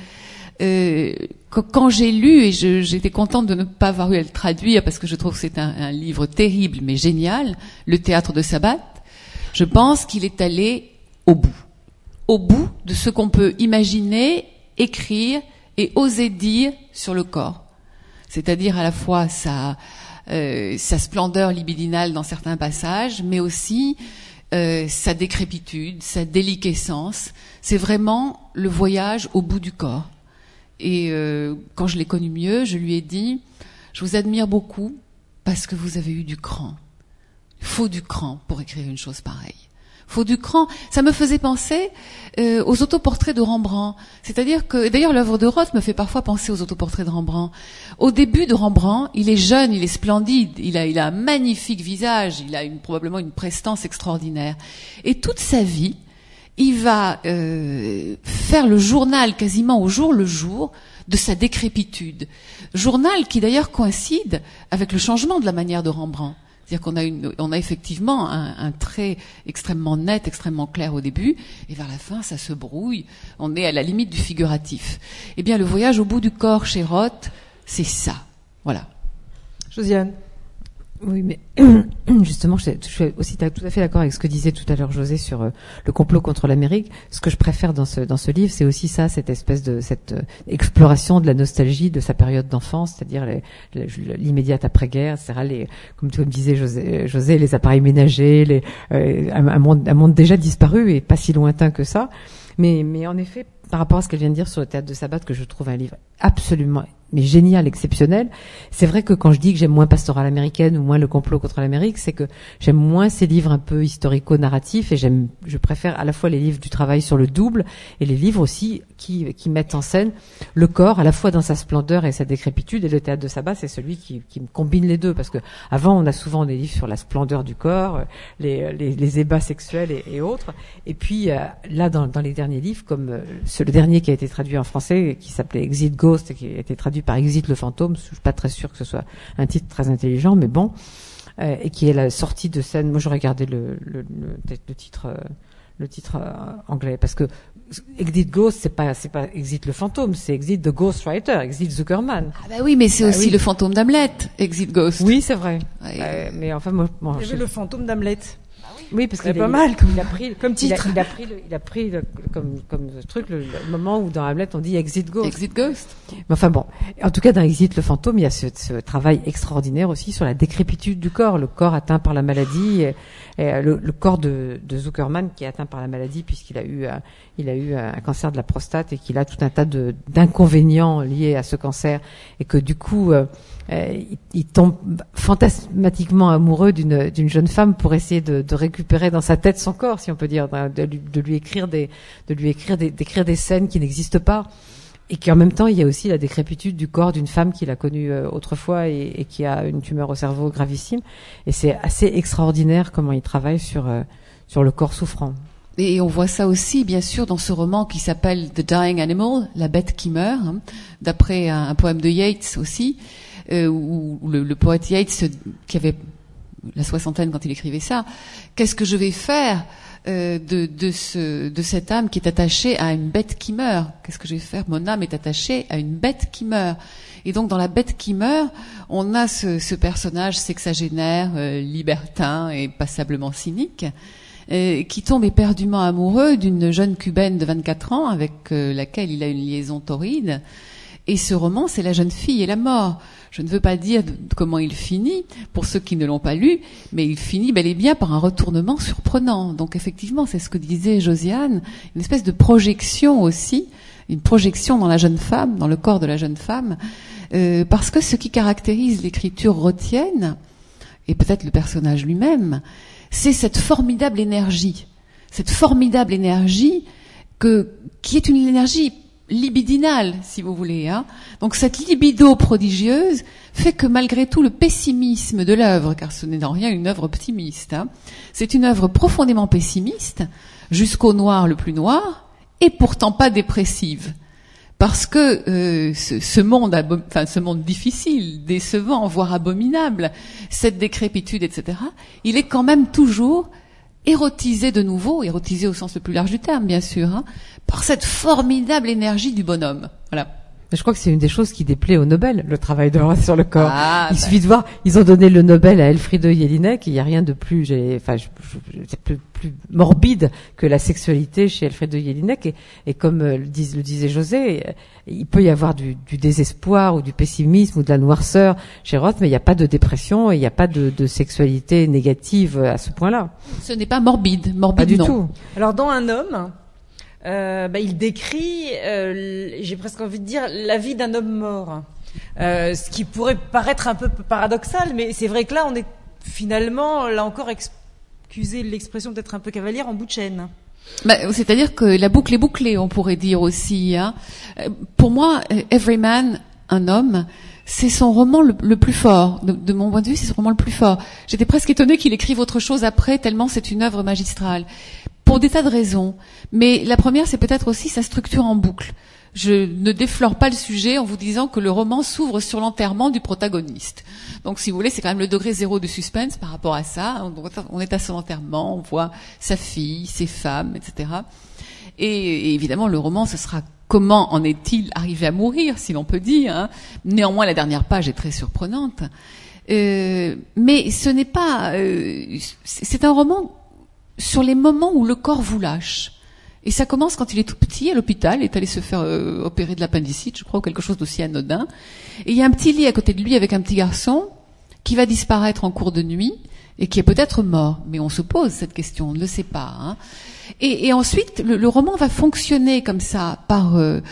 Quand j'ai lu, et j'étais contente de ne pas avoir eu à le traduire parce que je trouve que c'est un livre terrible mais génial, Le théâtre de Sabbath, je pense qu'il est allé au bout de ce qu'on peut imaginer, écrire et oser dire sur le corps. C'est-à-dire à la fois sa splendeur libidinale dans certains passages, mais aussi sa décrépitude, sa déliquescence. C'est vraiment le voyage au bout du corps. Et quand je l'ai connu mieux, je lui ai dit « Je vous admire beaucoup parce que vous avez eu du cran. Il faut du cran pour écrire une chose pareille. Faut du cran. » Ça me faisait penser aux autoportraits de Rembrandt. C'est-à-dire que, d'ailleurs, l'œuvre de Roth me fait parfois penser aux autoportraits de Rembrandt. Au début de Rembrandt, il est jeune, il est splendide, il a un magnifique visage, il a probablement une prestance extraordinaire. Et toute sa vie, il va faire le journal quasiment au jour le jour de sa décrépitude. Journal qui d'ailleurs coïncide avec le changement de la manière de Rembrandt. C'est-à-dire qu'on a effectivement un trait extrêmement net, extrêmement clair au début, et vers la fin, ça se brouille. On est à la limite du figuratif. Eh bien, le voyage au bout du corps chez Roth, c'est ça. Voilà.
Josiane.
Oui, mais justement, je suis aussi tout à fait d'accord avec ce que disait tout à l'heure José sur le complot contre l'Amérique. Ce que je préfère dans ce livre, c'est aussi ça, cette espèce de cette exploration de la nostalgie de sa période d'enfance, c'est-à-dire l'immédiate après-guerre, etc. Comme disait José, les appareils ménagers, un monde déjà disparu et pas si lointain que ça. Mais en effet, par rapport à ce qu'elle vient de dire sur le théâtre de Sabbath, que je trouve un livre absolument génial, exceptionnel, c'est vrai que quand je dis que j'aime moins Pastorale américaine ou moins Le complot contre l'Amérique, c'est que j'aime moins ces livres un peu historico-narratifs et je préfère à la fois les livres du travail sur le double et les livres aussi qui mettent en scène le corps à la fois dans sa splendeur et sa décrépitude. Et le théâtre de Sabbath, c'est celui qui combine les deux, parce que avant on a souvent des livres sur la splendeur du corps, les ébats sexuels et autres. Et puis là dans les derniers livres, comme le dernier qui a été traduit en français, qui s'appelait Exit Ghost et qui a été traduit par Exit le fantôme, je suis pas très sûre que ce soit un titre très intelligent, mais bon, et qui est la sortie de scène. Moi, j'aurais gardé le titre anglais, parce que Exit Ghost, c'est pas Exit le fantôme, c'est Exit the Ghostwriter, Exit Zuckerman.
Ah bah oui, mais c'est aussi le fantôme d'Hamlet, Exit Ghost.
Oui, c'est vrai.
Mais enfin, moi il y avait le fantôme d'Hamlet.
Oui, parce
qu'il est pas mal
comme titre. Il a pris comme truc le moment où dans Hamlet on dit Exit Ghost.
Exit Ghost.
Mais enfin bon, en tout cas dans Exit le fantôme, il y a ce travail extraordinaire aussi sur la décrépitude du corps, le corps atteint par la maladie, et le corps de Zuckerman qui est atteint par la maladie puisqu'il a eu un cancer de la prostate et qu'il a tout un tas d'inconvénients liés à ce cancer, et que du coup il tombe fantasmatiquement amoureux d'une jeune femme pour essayer de récupérer dans sa tête son corps, si on peut dire, de lui écrire d'écrire des scènes qui n'existent pas, et qu'en même temps il y a aussi la décrépitude du corps d'une femme qu'il a connue autrefois et qui a une tumeur au cerveau gravissime, et c'est assez extraordinaire comment il travaille sur le corps souffrant.
Et on voit ça aussi, bien sûr, dans ce roman qui s'appelle The Dying Animal, la bête qui meurt, d'après un poème de Yeats aussi, où le poète Yeats, qui avait la soixantaine quand il écrivait ça, qu'est-ce que je vais faire de cette âme qui est attachée à une bête qui meurt? Qu'est-ce que je vais faire? Mon âme est attachée à une bête qui meurt. Et donc, dans la bête qui meurt, on a ce personnage sexagénaire, libertin et passablement cynique, qui tombe éperdument amoureux d'une jeune cubaine de 24 ans avec laquelle il a une liaison torride. Et ce roman, c'est la jeune fille et la mort. Je ne veux pas dire comment il finit, pour ceux qui ne l'ont pas lu, mais il finit bel et bien par un retournement surprenant. Donc effectivement, c'est ce que disait Josiane, une espèce de projection aussi, une projection dans la jeune femme, dans le corps de la jeune femme, parce que ce qui caractérise l'écriture rothienne, et peut-être le personnage lui-même, c'est cette formidable énergie qui est une énergie libidinale, si vous voulez. Donc cette libido prodigieuse fait que malgré tout le pessimisme de l'œuvre, car ce n'est en rien une œuvre optimiste, c'est une œuvre profondément pessimiste, jusqu'au noir le plus noir, et pourtant pas dépressive. Parce que ce monde difficile, décevant, voire abominable, cette décrépitude, etc., il est quand même toujours érotisé de nouveau, érotisé au sens le plus large du terme, bien sûr, par cette formidable énergie du bonhomme. Voilà.
Je crois que c'est une des choses qui déplaît au Nobel, le travail de Roth sur le corps. Suffit de voir, ils ont donné le Nobel à Elfriede Jelinek, il n'y a rien de plus, plus morbide que la sexualité chez Elfriede Jelinek, et comme le disait José, il peut y avoir du désespoir ou du pessimisme ou de la noirceur chez Roth, mais il n'y a pas de dépression et il n'y a pas de sexualité négative à ce point-là.
Ce n'est pas morbide
pas du
non.
tout.
Alors dans Un homme, il décrit, j'ai presque envie de dire, la vie d'un homme mort. Ce qui pourrait paraître un peu paradoxal, mais c'est vrai que là, on est finalement, là encore, excusez l'expression peut-être un peu cavalière, en bout de chaîne.
C'est-à-dire que la boucle est bouclée, on pourrait dire aussi. Pour moi, Everyman, Un homme, c'est son roman le plus fort. De mon point de vue, c'est son roman le plus fort. J'étais presque étonnée qu'il écrive autre chose après, tellement c'est une œuvre magistrale. Pour des tas de raisons. Mais la première, c'est peut-être aussi sa structure en boucle. Je ne déflore pas le sujet en vous disant que le roman s'ouvre sur l'enterrement du protagoniste. Donc, si vous voulez, c'est quand même le degré zéro de suspense par rapport à ça. On est à son enterrement, on voit sa fille, ses femmes, etc. Et évidemment, le roman, ce sera comment en est-il arrivé à mourir, si l'on peut dire. Néanmoins, la dernière page est très surprenante. Mais ce n'est pas... c'est un roman sur les moments où le corps vous lâche. Et ça commence quand il est tout petit, à l'hôpital, il est allé se faire opérer de l'appendicite, je crois, ou quelque chose d'aussi anodin. Et il y a un petit lit à côté de lui avec un petit garçon qui va disparaître en cours de nuit et qui est peut-être mort. Mais on se pose cette question, on ne le sait pas. Et ensuite, le roman va fonctionner comme ça, par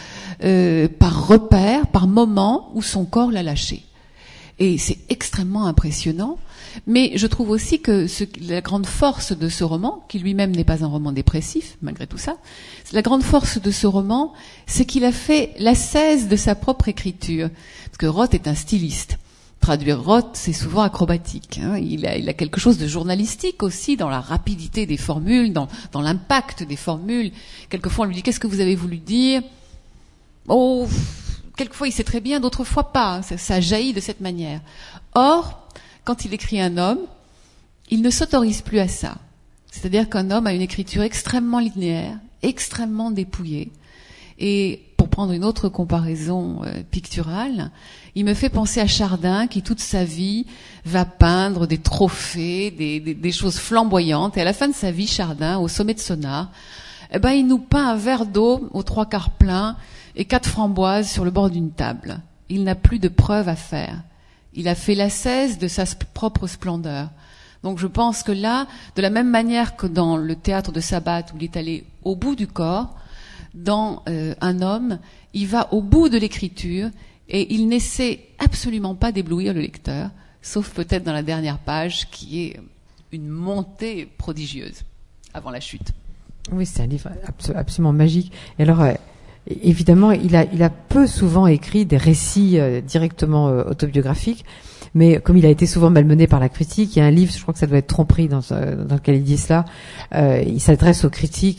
repère, par moment où son corps l'a lâché. Et c'est extrêmement impressionnant. Mais je trouve aussi que la grande force de ce roman, qui lui-même n'est pas un roman dépressif, malgré tout ça, la grande force de ce roman, c'est qu'il a fait l'ascèse de sa propre écriture. Parce que Roth est un styliste. Traduire Roth, c'est souvent acrobatique. Il a quelque chose de journalistique aussi, dans la rapidité des formules, dans l'impact des formules. Quelquefois, on lui dit « Qu'est-ce que vous avez voulu dire ?» Oh, quelquefois, il sait très bien, d'autres fois pas. Ça jaillit de cette manière. Or, quand il écrit Un homme, il ne s'autorise plus à ça. C'est-à-dire qu'un homme a une écriture extrêmement linéaire, extrêmement dépouillée. Et pour prendre une autre comparaison picturale, il me fait penser à Chardin qui, toute sa vie, va peindre des trophées, des choses flamboyantes. Et à la fin de sa vie, Chardin, au sommet de son art, il nous peint un verre d'eau aux 3/4 plein et 4 framboises sur le bord d'une table. Il n'a plus de preuves à faire. Il a fait l'ascèse de sa propre splendeur. Donc je pense que là, de la même manière que dans le théâtre de Sabat, où il est allé au bout du corps, dans Un homme, il va au bout de l'écriture et il n'essaie absolument pas d'éblouir le lecteur, sauf peut-être dans la dernière page qui est une montée prodigieuse avant la chute.
Oui, c'est un livre absolument magique. Et alors, évidemment, il a peu souvent écrit des récits directement autobiographiques, mais comme il a été souvent malmené par la critique, il y a un livre, je crois que ça doit être Tromperie, dans lequel il dit cela. Il s'adresse aux critiques,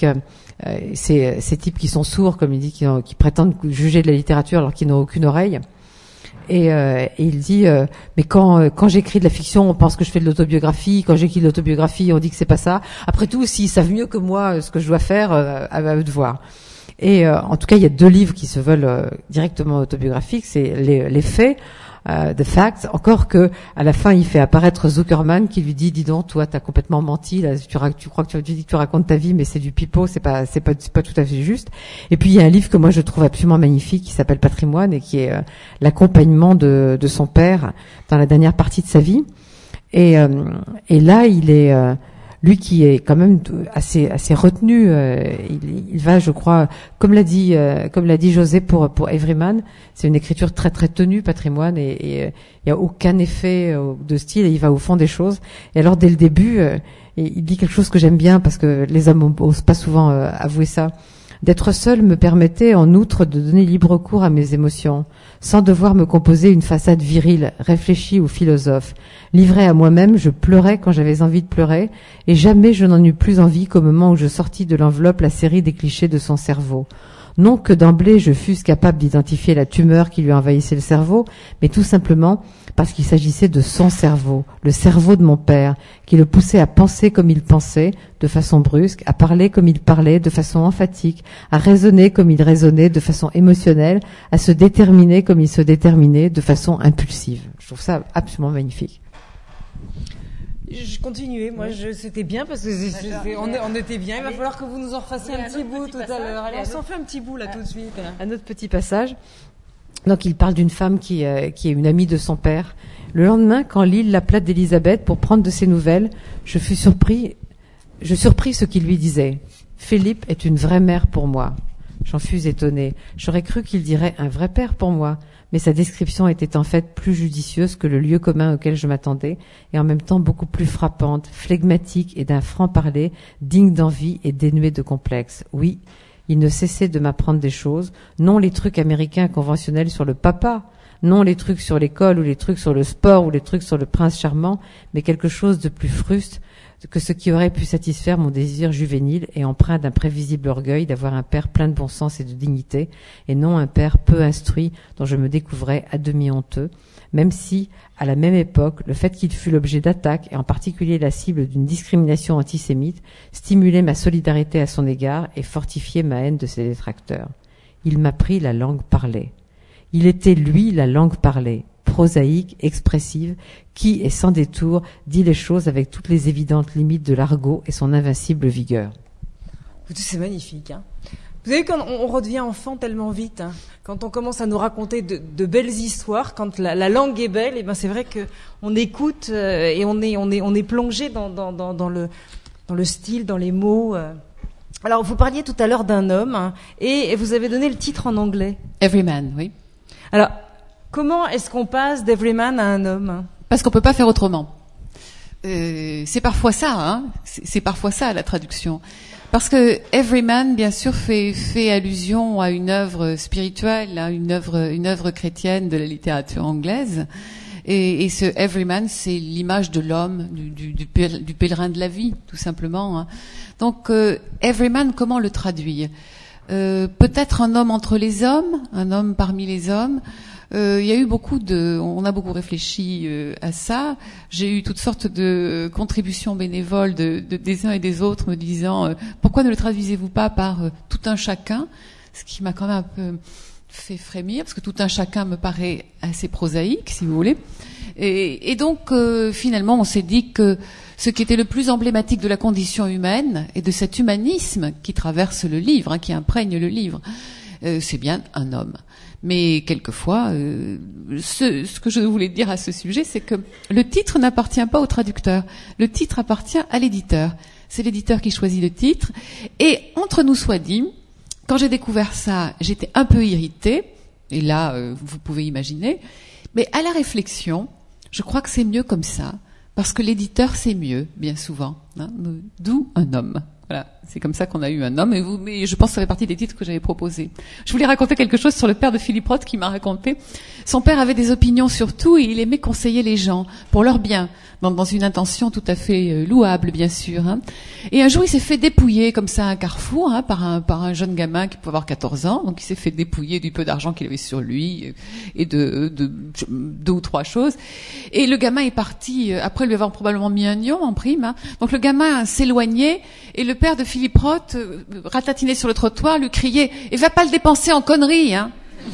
ces types qui sont sourds, comme il dit, qui prétendent juger de la littérature alors qu'ils n'ont aucune oreille. Et il dit mais quand j'écris de la fiction, on pense que je fais de l'autobiographie. Quand j'écris de l'autobiographie, on dit que c'est pas ça. Après tout, s'ils savent mieux que moi ce que je dois faire, à eux de voir. Et en tout cas, il y a 2 livres qui se veulent directement autobiographiques. C'est les faits, The Facts. Encore que à la fin, il fait apparaître Zuckerman qui lui dit dis donc, toi, t'as complètement menti. Là, tu crois que tu dis que tu racontes ta vie, mais c'est du pipeau. C'est pas tout à fait juste. Et puis il y a un livre que moi je trouve absolument magnifique qui s'appelle Patrimoine et qui est l'accompagnement de son père dans la dernière partie de sa vie. Et là, il est lui qui est quand même assez retenu, il va, je crois, comme l'a dit José pour Everyman, c'est une écriture très très tenue, Patrimoine, et il y a aucun effet de style, et il va au fond des choses. Et alors dès le début, il dit quelque chose que j'aime bien parce que les hommes osent pas souvent avouer ça. D'être seul me permettait, en outre, de donner libre cours à mes émotions, sans devoir me composer une façade virile, réfléchie ou philosophe. Livré à moi-même, je pleurais quand j'avais envie de pleurer, et jamais je n'en eus plus envie qu'au moment où je sortis de l'enveloppe la série des clichés de son cerveau. Non que d'emblée je fusse capable d'identifier la tumeur qui lui envahissait le cerveau, mais tout simplement parce qu'il s'agissait de son cerveau, le cerveau de mon père, qui le poussait à penser comme il pensait, de façon brusque, à parler comme il parlait, de façon emphatique, à raisonner comme il raisonnait, de façon émotionnelle, à se déterminer comme il se déterminait, de façon impulsive. Je trouve ça absolument magnifique.
Je continuais, moi, c'était bien parce que on était bien. Il va falloir que vous nous en refassiez un petit bout tout à l'heure. Allez, on s'en fait un petit bout là tout de suite.
Un autre petit passage. Donc, il parle d'une femme qui est une amie de son père. Le lendemain, quand l'île l'appela d'Élisabeth pour prendre de ses nouvelles, je surpris ce qu'il lui disait. Philippe est une vraie mère pour moi. J'en fus étonnée. J'aurais cru qu'il dirait un vrai père pour moi. Mais sa description était en fait plus judicieuse que le lieu commun auquel je m'attendais, et en même temps beaucoup plus frappante, flegmatique et d'un franc-parler, digne d'envie et dénué de complexe. Oui, il ne cessait de m'apprendre des choses, non les trucs américains conventionnels sur le papa, non les trucs sur l'école ou les trucs sur le sport ou les trucs sur le prince charmant, mais quelque chose de plus fruste que ce qui aurait pu satisfaire mon désir juvénile et empreint d'un prévisible orgueil d'avoir un père plein de bon sens et de dignité, et non un père peu instruit dont je me découvrais à demi honteux, même si, à la même époque, le fait qu'il fût l'objet d'attaques, et en particulier la cible d'une discrimination antisémite, stimulait ma solidarité à son égard et fortifiait ma haine de ses détracteurs. Il m'apprit la langue parlée. Il était, lui, la langue parlée, prosaïque, expressive, qui, et sans détour, dit les choses avec toutes les évidentes limites de l'argot et son invincible vigueur.
C'est magnifique, hein. Vous savez, quand on redevient enfant tellement vite, hein, quand on commence à nous raconter de belles histoires, quand la langue est belle, et ben c'est vrai que on écoute et on est plongé dans le style, dans les mots. Alors, vous parliez tout à l'heure d'un homme, hein, et vous avez donné le titre en anglais.
Everyman, oui.
Alors, comment est-ce qu'on passe d'Everyman à un homme?
Parce qu'on peut pas faire autrement. C'est parfois ça, hein. C'est parfois ça la traduction. Parce que Everyman, bien sûr, fait allusion à une œuvre spirituelle, à une œuvre chrétienne de la littérature anglaise. Et ce Everyman, c'est l'image de l'homme, du pèlerin de la vie, tout simplement, hein. Donc, Everyman, comment le traduire? Peut-être un homme entre les hommes, un homme parmi les hommes. Il y a eu on a beaucoup réfléchi à ça. J'ai eu toutes sortes de contributions bénévoles des uns et des autres me disant pourquoi ne le traduisez-vous pas par tout un chacun, ce qui m'a quand même un peu fait frémir parce que tout un chacun me paraît assez prosaïque, si vous voulez. Et donc finalement on s'est dit que ce qui était le plus emblématique de la condition humaine et de cet humanisme qui traverse le livre, hein, qui imprègne le livre, c'est bien un homme. Mais quelquefois, ce que je voulais dire à ce sujet, c'est que le titre n'appartient pas au traducteur. Le titre appartient à l'éditeur. C'est l'éditeur qui choisit le titre. Et entre nous soit dit, quand j'ai découvert ça, j'étais un peu irritée. Et là, vous pouvez imaginer. Mais à la réflexion, je crois que c'est mieux comme ça. Parce que l'éditeur, c'est mieux, bien souvent. Hein, d'où un homme. Voilà, c'est comme ça qu'on a eu un homme, mais je pense que ça fait partie des titres que j'avais proposés. Je voulais raconter quelque chose sur le père de Philippe Roth qui m'a raconté. Son père avait des opinions sur tout et il aimait conseiller les gens pour leur bien, dans une intention tout à fait louable, bien sûr. Hein. Et un jour, il s'est fait dépouiller comme ça à un carrefour, hein, par un jeune gamin qui pouvait avoir 14 ans. Donc, il s'est fait dépouiller du peu d'argent qu'il avait sur lui et de 2 ou 3 choses. Et le gamin est parti, après lui avoir probablement mis un nion en prime. Hein. Donc, le gamin s'éloignait et le père de Philippe Roth, ratatiné sur le trottoir, lui criait « Et va pas le dépenser en conneries, hein !»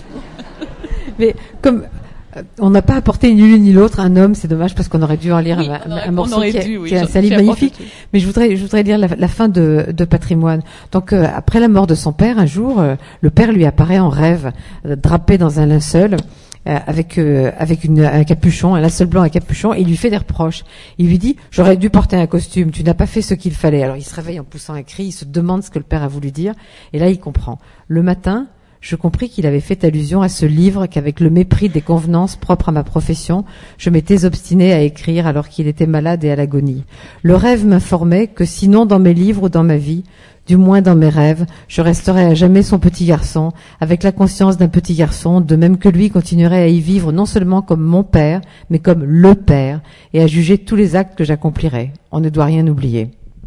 Mais comme on n'a pas apporté ni l'une ni l'autre un homme, c'est dommage parce qu'on aurait dû en lire un morceau qui est un livre magnifique. Mais je voudrais lire la fin de Patrimoine. Donc après la mort de son père, un jour, le père lui apparaît en rêve, drapé dans un linceul. avec un capuchon, un linceul blanc, un capuchon, et il lui fait des reproches. Il lui dit, j'aurais dû porter un costume, tu n'as pas fait ce qu'il fallait. Alors il se réveille en poussant un cri, il se demande ce que le père a voulu dire, et là il comprend. Le matin, je compris qu'il avait fait allusion à ce livre qu'avec le mépris des convenances propres à ma profession, je m'étais obstinée à écrire alors qu'il était malade et à l'agonie. Le rêve m'informait que sinon dans mes livres ou dans ma vie, du moins dans mes rêves, je resterai à jamais son petit garçon, avec la conscience d'un petit garçon, de même que lui continuerait à y vivre non seulement comme mon père, mais comme le père, et à juger tous les actes que j'accomplirai. On ne doit rien oublier.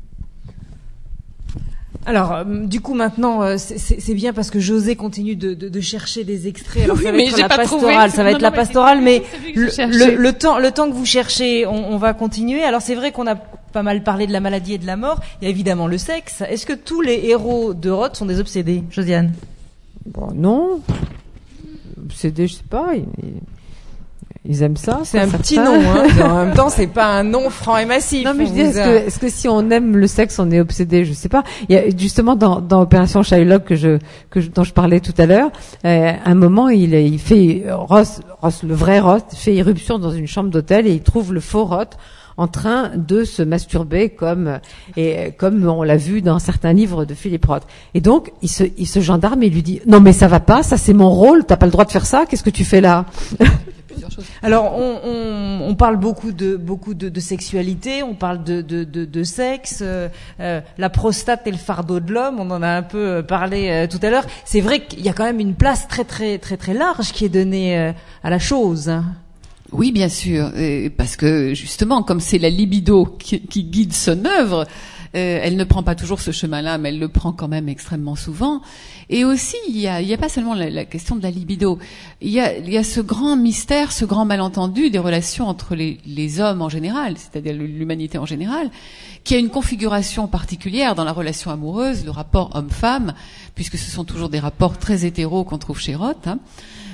Alors, du coup, maintenant, c'est bien parce que José continue de chercher des extraits. Alors, ça va être la pastorale, ça va être la pastorale, mais le temps que vous cherchez, on va continuer. Alors, c'est vrai qu'on a pas mal parlé de la maladie et de la mort. Il y a évidemment le sexe. Est-ce que tous les héros de Roth sont des obsédés, Josiane?
Bon, non. Obsédés, je sais pas. Ils aiment ça.
C'est un petit nom, hein. En même temps, c'est pas un nom franc et massif.
Non, mais je dis, est-ce que si on aime le sexe, on est obsédé? Je sais pas. Il y a, justement, dans Opération Shylock dont je parlais tout à l'heure, un moment, il fait, Ross, le vrai Ross, fait irruption dans une chambre d'hôtel et il trouve le faux Roth en train de se masturber comme on l'a vu dans certains livres de Philippe Roth. Et donc, il se gendarme et il lui dit, non, mais ça va pas, ça c'est mon rôle, t'as pas le droit de faire ça, qu'est-ce que tu fais là?
Alors, on parle beaucoup de sexualité, on parle de sexe, la prostate et le fardeau de l'homme, on en a un peu parlé tout à l'heure. C'est vrai qu'il y a quand même une place très très très très large qui est donnée à la chose.
Oui, bien sûr, parce que justement, comme c'est la libido qui guide son œuvre, elle ne prend pas toujours ce chemin-là, mais elle le prend quand même extrêmement souvent. Et aussi, il y a pas seulement la question de la libido. Il y a ce grand mystère, ce grand malentendu des relations entre les hommes en général, c'est-à-dire l'humanité en général, qui a une configuration particulière dans la relation amoureuse, le rapport homme-femme, puisque ce sont toujours des rapports très hétéros qu'on trouve chez Roth, hein.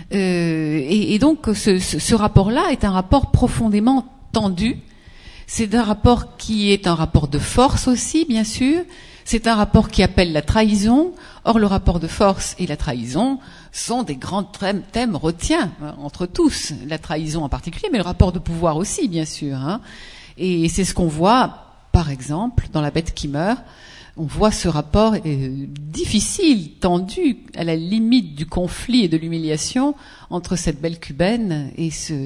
Et donc, ce rapport-là est un rapport profondément tendu. C'est un rapport qui est un rapport de force aussi, bien sûr. C'est un rapport qui appelle la trahison. Or, le rapport de force et la trahison sont des grands thèmes rothiens entre tous. La trahison en particulier, mais le rapport de pouvoir aussi, bien sûr, hein. Et c'est ce qu'on voit, par exemple, dans La Bête qui meurt. On voit ce rapport difficile, tendu, à la limite du conflit et de l'humiliation entre cette belle cubaine et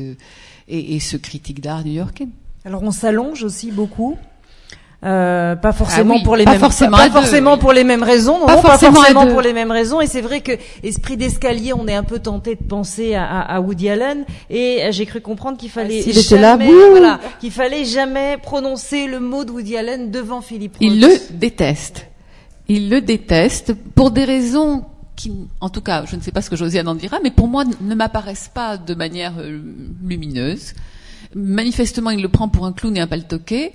ce critique d'art new-yorkais.
Alors on s'allonge aussi beaucoup, pas forcément
oui,
pour les
pas
mêmes,
forcément
pas forcément oui. Pour les mêmes raisons, non,
pas forcément
pour les mêmes raisons. Et c'est vrai que esprit d'escalier, on est un peu tenté de penser à Woody Allen, et j'ai cru comprendre qu'il fallait qu'il fallait jamais prononcer le mot de Woody Allen devant Philippe Roth.
Il le déteste pour des raisons qui, en tout cas, je ne sais pas ce que Josiane en dira, mais pour moi ne m'apparaissent pas de manière lumineuse. Manifestement, il le prend pour un clown et un paltoquet.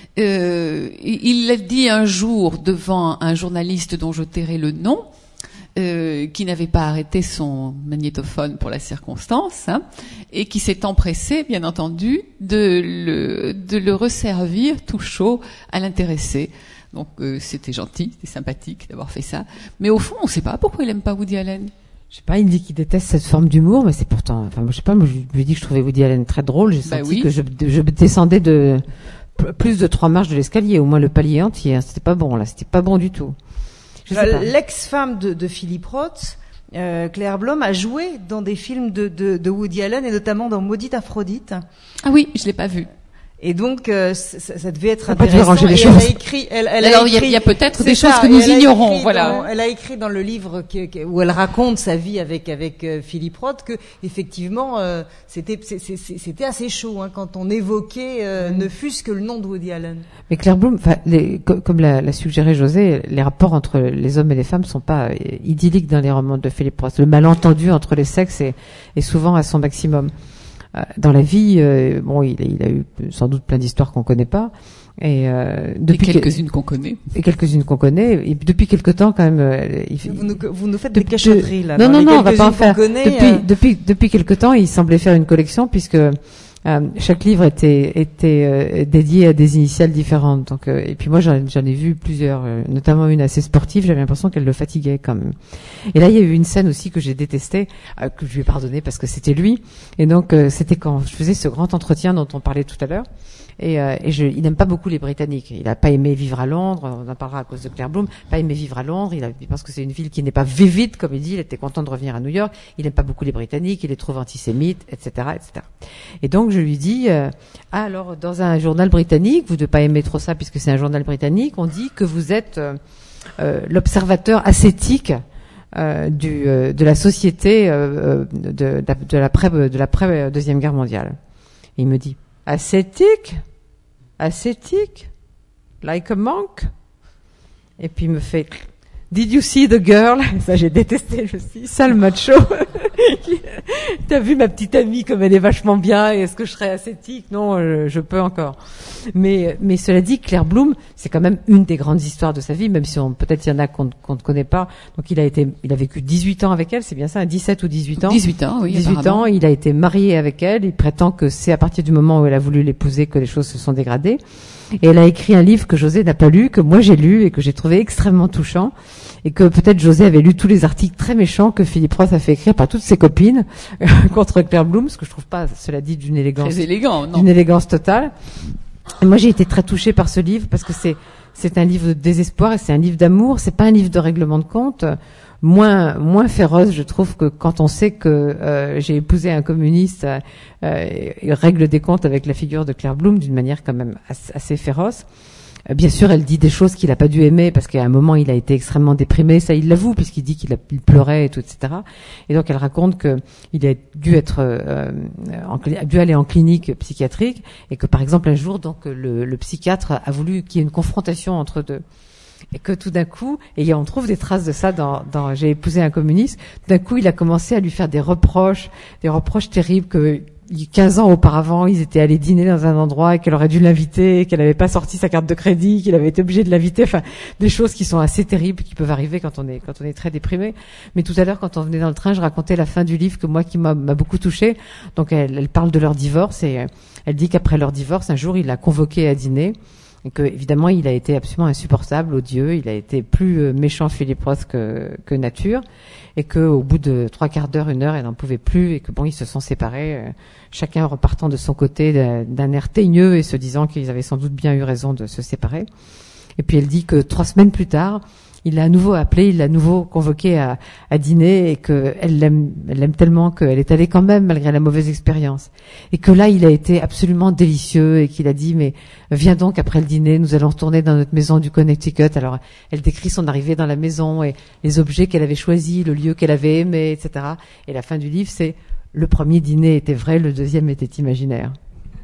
Il l'a dit un jour devant un journaliste dont je tairai le nom, qui n'avait pas arrêté son magnétophone pour la circonstance, hein, et qui s'est empressé, bien entendu, de le resservir tout chaud à l'intéressé. Donc c'était gentil, c'était sympathique d'avoir fait ça. Mais au fond, on ne sait pas pourquoi il aime pas Woody Allen.
Je sais pas, il me dit qu'il déteste cette forme d'humour, mais c'est pourtant, enfin, je sais pas, moi, je lui ai dit que je trouvais Woody Allen très drôle, j'ai senti que je descendais de plus de 3 marches de l'escalier, au moins le palier entier, hein. C'était pas bon, là, c'était pas bon du tout.
L'ex-femme de Philippe Roth, Claire Blom, a joué dans des films de Woody Allen, et notamment dans Maudite Aphrodite.
Ah oui, je l'ai pas vu.
Et donc, ça devait être intéressant.
Pas les
choses.
Alors, il y a peut-être des choses que nous ignorons, voilà.
Elle a écrit dans le livre où elle raconte sa vie avec Philippe Roth que, effectivement, c'était assez chaud, hein, quand on évoquait, ne fût-ce que le nom de Woody Allen.
Mais Claire Blum, comme l'a suggéré José, les rapports entre les hommes et les femmes sont pas idylliques dans les romans de Philippe Roth. Le malentendu entre les sexes est souvent à son maximum. Dans la vie, il a eu sans doute plein d'histoires qu'on connaît pas, et
quelques-unes qu'on connaît.
Et quelques-unes qu'on connaît. Et puis quelque temps, quand même,
vous nous faites des cachotteries là.
Non, on va pas en faire. Depuis quelque temps, il semblait faire une collection, puisque chaque livre était dédié à des initiales différentes. Donc, et puis moi, j'en ai vu plusieurs, notamment une assez sportive. J'avais l'impression qu'elle le fatiguait quand même. Et là, il y a eu une scène aussi que j'ai détestée, que je lui ai pardonné parce que c'était lui. Et donc, c'était quand je faisais ce grand entretien dont on parlait tout à l'heure. Et il n'aime pas beaucoup les Britanniques. Il n'a pas aimé vivre à Londres. On en parlera à cause de Claire Bloom. Pas aimé vivre à Londres. Il pense que c'est une ville qui n'est pas vivide, comme il dit. Il était content de revenir à New York. Il n'aime pas beaucoup les Britanniques. Il les trouve antisémites, etc., etc. Et donc je lui dis, alors dans un journal britannique, vous ne devez pas aimer trop ça puisque c'est un journal britannique. On dit que vous êtes l'observateur ascétique de la société de l'après Deuxième Guerre mondiale. Et il me dit. Ascétique, like a monk. Et puis il me fait, did you see the girl? Ça j'ai détesté, je me suis dit, sale macho. T'as vu ma petite amie comme elle est vachement bien, et est-ce que je serais ascétique? Non, je peux encore. Mais cela dit, Claire Bloom, c'est quand même une des grandes histoires de sa vie, même si peut-être il y en a qu'on ne connaît pas. Donc il a vécu 18 ans avec elle, c'est bien ça, 17 ou 18 ans?
18 ans, oui.
18 ans, il a été marié avec elle, il prétend que c'est à partir du moment où elle a voulu l'épouser que les choses se sont dégradées. Et elle a écrit un livre que José n'a pas lu, que moi j'ai lu et que j'ai trouvé extrêmement touchant. Et que peut-être José avait lu tous les articles très méchants que Philippe Roth a fait écrire par toutes ses copines contre Claire Bloom, ce que je trouve pas, cela dit, d'une élégance.
Très élégant, non?
D'une élégance totale. Et moi j'ai été très touchée par ce livre parce que c'est un livre de désespoir et c'est un livre d'amour. C'est pas un livre de règlement de compte. Moins féroce, je trouve, que quand on sait que j'ai épousé un communiste, il règle des comptes avec la figure de Claire Bloom d'une manière quand même assez féroce. Bien sûr, elle dit des choses qu'il n'a pas dû aimer parce qu'à un moment, il a été extrêmement déprimé. Ça, il l'avoue puisqu'il dit qu'il pleurait et tout, etc. Et donc, elle raconte qu'il a dû aller en clinique psychiatrique et que, par exemple, un jour, donc, le psychiatre a voulu qu'il y ait une confrontation entre deux. Et que tout d'un coup, et on trouve des traces de ça dans J'ai épousé un communiste, d'un coup, il a commencé à lui faire des reproches terribles que 15 ans auparavant, ils étaient allés dîner dans un endroit et qu'elle aurait dû l'inviter, qu'elle n'avait pas sorti sa carte de crédit, qu'il avait été obligé de l'inviter, enfin, des choses qui sont assez terribles, qui peuvent arriver quand on est très déprimé. Mais tout à l'heure, quand on venait dans le train, je racontais la fin du livre qui m'a beaucoup touchée. Donc, elle parle de leur divorce et elle dit qu'après leur divorce, un jour, il l'a convoquée à dîner. Et que, évidemment, il a été absolument insupportable, odieux. Il a été plus méchant Philippe Roth que nature. Et que, au bout de 3/4 d'heure, 1 heure, elle n'en pouvait plus. Et que bon, ils se sont séparés, chacun repartant de son côté d'un air teigneux et se disant qu'ils avaient sans doute bien eu raison de se séparer. Et puis elle dit que 3 semaines plus tard, il l'a à nouveau appelé, il l'a à nouveau convoqué à dîner et qu'elle l'aime tellement qu'elle est allée quand même malgré la mauvaise expérience. Et que là, il a été absolument délicieux et qu'il a dit, mais viens donc après le dîner, nous allons retourner dans notre maison du Connecticut. Alors, elle décrit son arrivée dans la maison et les objets qu'elle avait choisis, le lieu qu'elle avait aimé, etc. Et la fin du livre, c'est le premier dîner était vrai, le deuxième était imaginaire.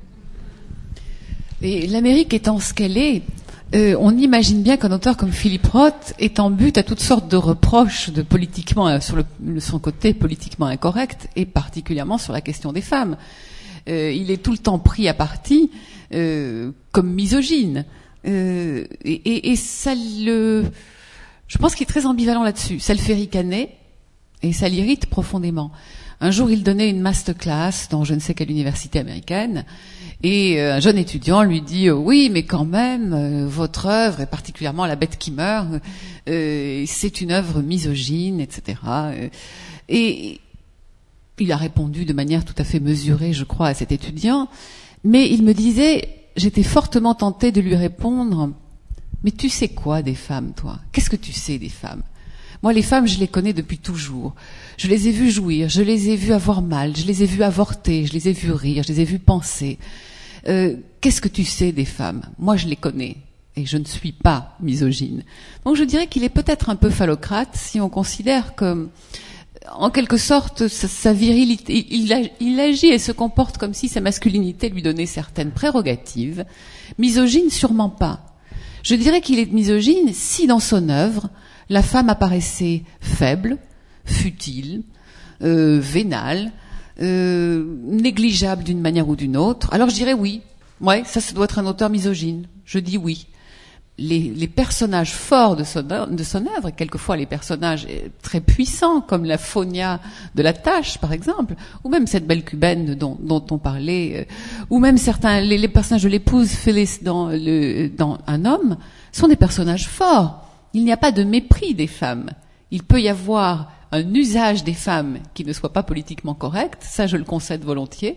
Et l'Amérique étant ce qu'elle est, on imagine bien qu'un auteur comme Philippe Roth est en but à toutes sortes de reproches sur son côté politiquement incorrect et particulièrement sur la question des femmes. Il est tout le temps pris à partie comme misogyne et ça je pense qu'il est très ambivalent là-dessus. Ça le fait ricaner et ça l'irrite profondément. Un jour, il donnait une masterclass dans je ne sais quelle université américaine. Et un jeune étudiant lui dit oui, mais quand même, votre œuvre, et particulièrement La bête qui meurt, c'est une œuvre misogyne, etc. Et il a répondu de manière tout à fait mesurée, je crois, à cet étudiant. Mais il me disait, j'étais fortement tentée de lui répondre, mais tu sais quoi des femmes, toi? Qu'est-ce que tu sais des femmes? Moi, les femmes, je les connais depuis toujours. Je les ai vues jouir, je les ai vues avoir mal, je les ai vues avorter, je les ai vues rire, je les ai vues penser. Qu'est-ce que tu sais des femmes? Moi, je les connais et je ne suis pas misogyne. Donc, je dirais qu'il est peut-être un peu phallocrate si on considère que, en quelque sorte, sa virilité, il agit et se comporte comme si sa masculinité lui donnait certaines prérogatives. Misogyne, sûrement pas. Je dirais qu'il est misogyne si, dans son œuvre, la femme apparaissait faible, futile, vénale, négligeable d'une manière ou d'une autre. Alors je dirais oui. Ouais, ça doit être un auteur misogyne. Je dis oui. les personnages forts de son œuvre, et quelquefois les personnages très puissants, comme la Faunia de La Tâche, par exemple, ou même cette belle cubaine dont on parlait, ou même certains, les personnages de l'épouse Phyllis dans Un homme, sont des personnages forts. Il n'y a pas de mépris des femmes. Il peut y avoir un usage des femmes qui ne soit pas politiquement correct, ça je le concède volontiers.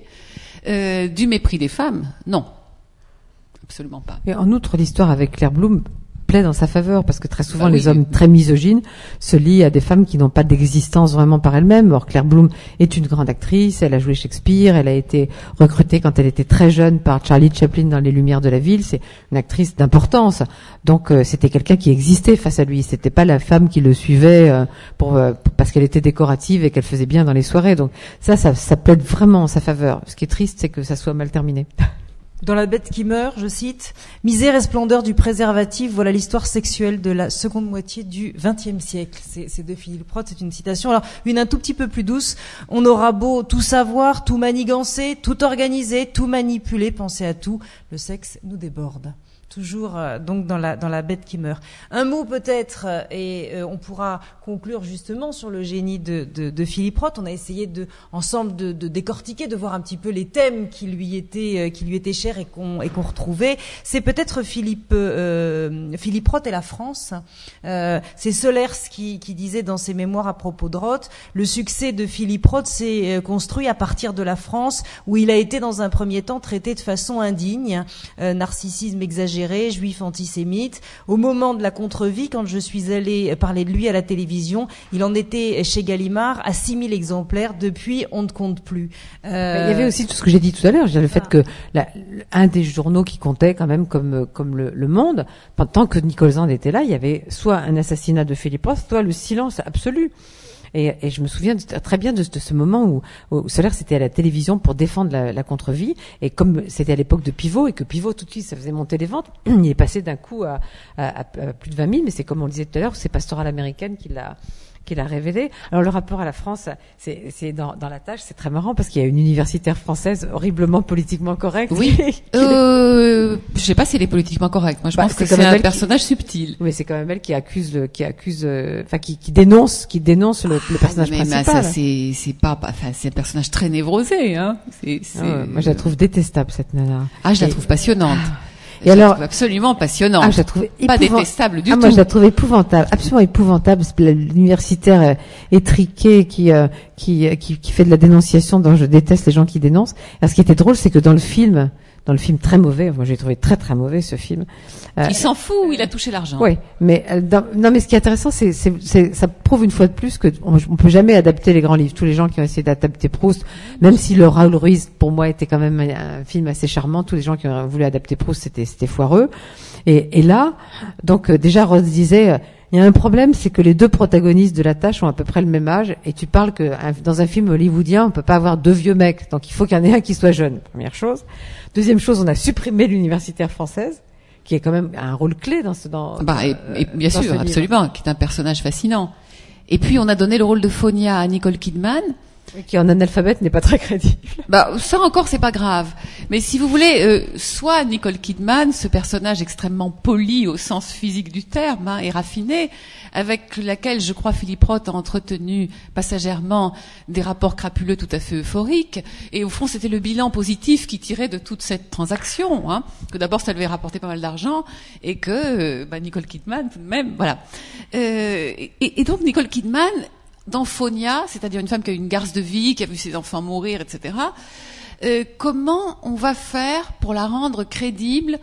Du mépris des femmes, non. Absolument pas.
Et en outre, l'histoire avec Claire Bloom plaît dans sa faveur, parce que très souvent les hommes très misogynes se lient à des femmes qui n'ont pas d'existence vraiment par elles-mêmes. Or, Claire Bloom est une grande actrice, elle a joué Shakespeare, elle a été recrutée quand elle était très jeune par Charlie Chaplin dans Les Lumières de la Ville, c'est une actrice d'importance. Donc c'était quelqu'un qui existait face à lui, c'était pas la femme qui le suivait parce qu'elle était décorative et qu'elle faisait bien dans les soirées. Donc ça plaide vraiment en sa faveur. Ce qui est triste, c'est que ça soit mal terminé.
Dans La bête qui meurt, je cite, « Misère et splendeur du préservatif, voilà l'histoire sexuelle de la seconde moitié du XXe siècle. » C'est de Philippe Roth, c'est une citation. Alors, une un tout petit peu plus douce. « On aura beau tout savoir, tout manigancer, tout organiser, tout manipuler, penser à tout, le sexe nous déborde. » Toujours donc dans la bête qui meurt. Un mot peut-être, et on pourra conclure justement sur le génie de Philippe Roth. On a essayé ensemble de décortiquer, de voir un petit peu les thèmes qui lui étaient chers et qu'on retrouvait. C'est peut-être Philippe Roth et la France. C'est Solers qui disait dans ses mémoires à propos de Roth, le succès de Philippe Roth s'est construit à partir de la France, où il a été dans un premier temps traité de façon indigne, narcissisme exagéré, juif antisémite. Au moment de la contre-vie, quand je suis allée parler de lui à la télévision, il en était chez Gallimard à 6000 exemplaires. Depuis, on ne compte plus.
Il y avait aussi tout ce que j'ai dit tout à l'heure, le fait que un des journaux qui comptait quand même comme le Monde, tant que Nicole Zand était là, il y avait soit un assassinat de Philippe Roth, soit le silence absolu. Et je me souviens très bien de ce moment où Solers était à la télévision pour défendre la contre-vie, et comme c'était à l'époque de Pivot, et que Pivot tout de suite ça faisait monter les ventes, il est passé d'un coup à plus de 20 000, mais c'est comme on le disait tout à l'heure, c'est Pastoral Américaine qui l'a révélé. Alors le rapport à la France, c'est dans La Tâche, c'est très marrant parce qu'il y a une universitaire française horriblement politiquement correcte.
Oui. Je sais pas si elle est politiquement correcte. Moi, je pense que c'est un personnage subtil.
Oui, c'est quand même elle qui dénonce le personnage principal.
Mais ça, c'est un personnage très névrosé, hein.
Moi, je la trouve détestable, cette nana.
Ah, je la trouve passionnante.
Et alors,
absolument passionnante.
Ah, je la trouve
pas détestable du tout.
Moi, je la trouve épouvantable, absolument épouvantable. L'universitaire étriqué qui fait de la dénonciation, dont je déteste les gens qui dénoncent. Alors, ce qui était drôle, c'est que dans le film très mauvais, moi j'ai trouvé très très mauvais ce film.
Il s'en fout, il a touché l'argent.
Oui, mais mais ce qui est intéressant, c'est ça prouve une fois de plus que on peut jamais adapter les grands livres. Tous les gens qui ont essayé d'adapter Proust, même si le Raoul Ruiz pour moi était quand même un film assez charmant, tous les gens qui ont voulu adapter Proust c'était foireux. Et là, donc déjà Roth disait il y a un problème, c'est que les deux protagonistes de La Tâche ont à peu près le même âge, et tu parles que dans un film hollywoodien, on peut pas avoir deux vieux mecs, donc il faut qu'il y en ait un qui soit jeune. Première chose. Deuxième chose, on a supprimé l'universitaire française, qui est quand même un rôle clé dans
et bien sûr, absolument, qui est un personnage fascinant. Et puis on a donné le rôle de Faunia à Nicole Kidman,
qui en analphabète n'est pas très crédible.
Ça encore c'est pas grave. Mais si vous voulez, soit Nicole Kidman, ce personnage extrêmement poli au sens physique du terme, et raffiné, avec laquelle je crois Philippe Roth a entretenu passagèrement des rapports crapuleux tout à fait euphoriques. Et au fond c'était le bilan positif qui tirait de toute cette transaction, que d'abord ça lui avait rapporté pas mal d'argent et que Nicole Kidman tout de même, voilà. Et donc Nicole Kidman dans Faunia, c'est-à-dire une femme qui a eu une garce de vie, qui a vu ses enfants mourir, etc. Comment on va faire pour la rendre crédible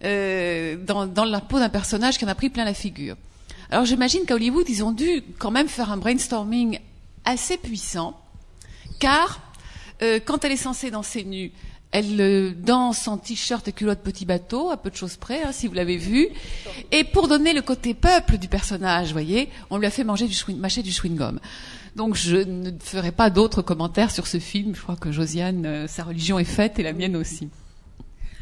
dans la peau d'un personnage qui en a pris plein la figure? Alors j'imagine qu'à Hollywood, ils ont dû quand même faire un brainstorming assez puissant, car quand elle est censée danser nue, elle danse en t-shirt et culotte petit bateau, à peu de choses près, si vous l'avez vu. Et pour donner le côté peuple du personnage, vous voyez, on lui a fait mâcher du chewing-gum. Donc je ne ferai pas d'autres commentaires sur ce film. Je crois que Josiane, sa religion est faite et la mienne aussi.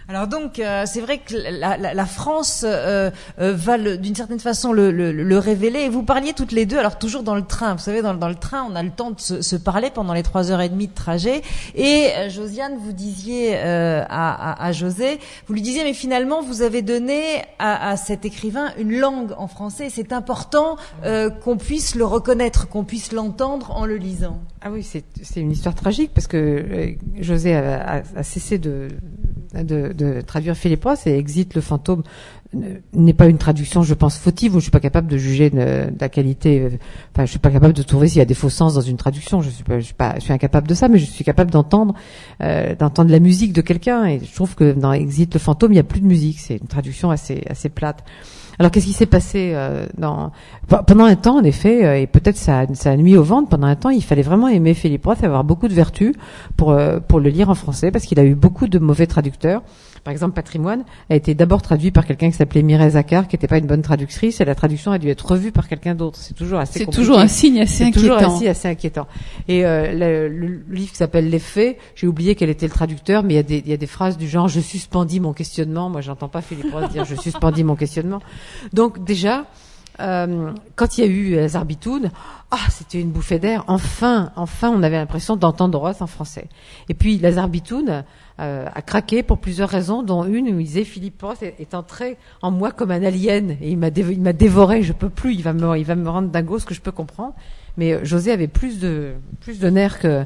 Alors donc, c'est vrai que la France va d'une certaine façon le révéler. Et vous parliez toutes les deux, alors toujours dans le train. Vous savez, dans le train, on a le temps de se parler pendant les 3h30 de trajet. Et Josiane, vous disiez à José, vous lui disiez, mais finalement, vous avez donné à cet écrivain une langue en français. Et c'est important qu'on puisse le reconnaître, qu'on puisse l'entendre en le lisant.
Ah oui, c'est une histoire tragique parce que José a cessé de traduire Philippe Roth et Exit le fantôme n'est pas une traduction, je pense, fautive, où je suis pas capable de juger de la qualité. Enfin, je suis pas capable de trouver s'il y a des faux sens dans une traduction. Je suis incapable de ça, mais je suis capable d'entendre la musique de quelqu'un. Et je trouve que dans Exit le fantôme, il y a plus de musique. C'est une traduction assez plate. Alors, qu'est-ce qui s'est passé pendant un temps, en effet, et peut-être ça a nuit au ventre. Pendant un temps, il fallait vraiment aimer Philippe Roth et avoir beaucoup de vertus pour le lire en français, parce qu'il a eu beaucoup de mauvais traducteurs. Par exemple, Patrimoine a été d'abord traduit par quelqu'un qui s'appelait Mireille Zaccar, qui n'était pas une bonne traductrice, et la traduction a dû être revue par quelqu'un d'autre. C'est toujours assez compliqué.
C'est toujours un signe assez inquiétant.
Toujours un signe assez inquiétant. Et le livre qui s'appelle Les Faits, j'ai oublié quel était le traducteur, mais il y a des phrases du genre « je suspendis mon questionnement ». Moi, j'entends pas Philippe Roth dire « je suspendis mon questionnement ». Donc déjà, quand il y a eu Lazare Bitoun, c'était une bouffée d'air. Enfin, on avait l'impression d'entendre Roth en français. Et puis Lazare Bitoun a craqué pour plusieurs raisons, dont une où il disait Philippe Roth est entré en moi comme un alien et il m'a dévoré. Je peux plus. Il va me rendre dingo, ce que je peux comprendre. Mais José avait plus de nerfs que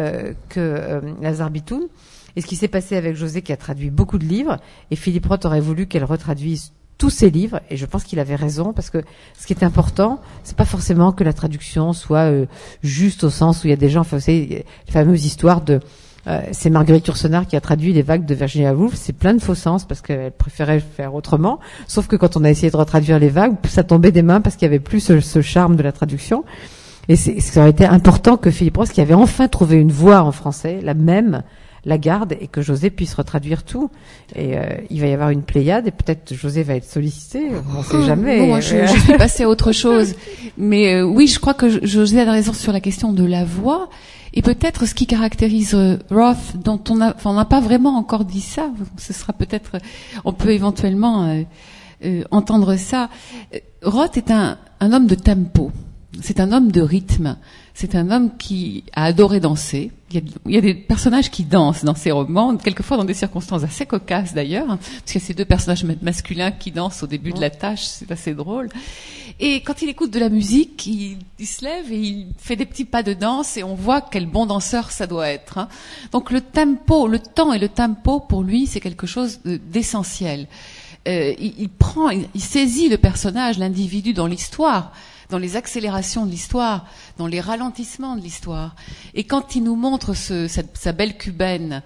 Lazare Bitoun. Et ce qui s'est passé avec José, qui a traduit beaucoup de livres, et Philippe Roth aurait voulu qu'elle retraduise tous ses livres, et je pense qu'il avait raison, parce que ce qui est important, c'est pas forcément que la traduction soit juste au sens où il y a des gens, vous savez, les fameuses histoires c'est Marguerite Yourcenar qui a traduit Les Vagues de Virginia Woolf, c'est plein de faux sens parce qu'elle préférait faire autrement, sauf que quand on a essayé de retraduire Les Vagues, ça tombait des mains parce qu'il y avait plus ce charme de la traduction. Et ça aurait été important que Philippe Roth, qui avait enfin trouvé une voix en français, la même, la garde, et que José puisse retraduire tout. Et il va y avoir une pléiade, et peut-être José va être sollicité, on ne sait jamais.
Bon, moi, je suis passée à autre chose. Mais oui, je crois que José a raison sur la question de la voix. Et peut-être ce qui caractérise Roth, dont on n'a pas vraiment encore dit ça, ce sera peut-être, on peut éventuellement entendre ça. Roth est un homme de tempo. C'est un homme de rythme. C'est un homme qui a adoré danser. Il y a des personnages qui dansent dans ses romans, quelquefois dans des circonstances assez cocasses d'ailleurs, parce qu'il y a ces deux personnages masculins qui dansent au début de la tâche, c'est assez drôle. Et quand il écoute de la musique, il se lève et il fait des petits pas de danse et on voit quel bon danseur ça doit être. Donc le tempo, le temps et le tempo, pour lui, c'est quelque chose d'essentiel. Il saisit le personnage, l'individu dans l'histoire, dans les accélérations de l'histoire, dans les ralentissements de l'histoire. Et quand il nous montre sa belle cubaine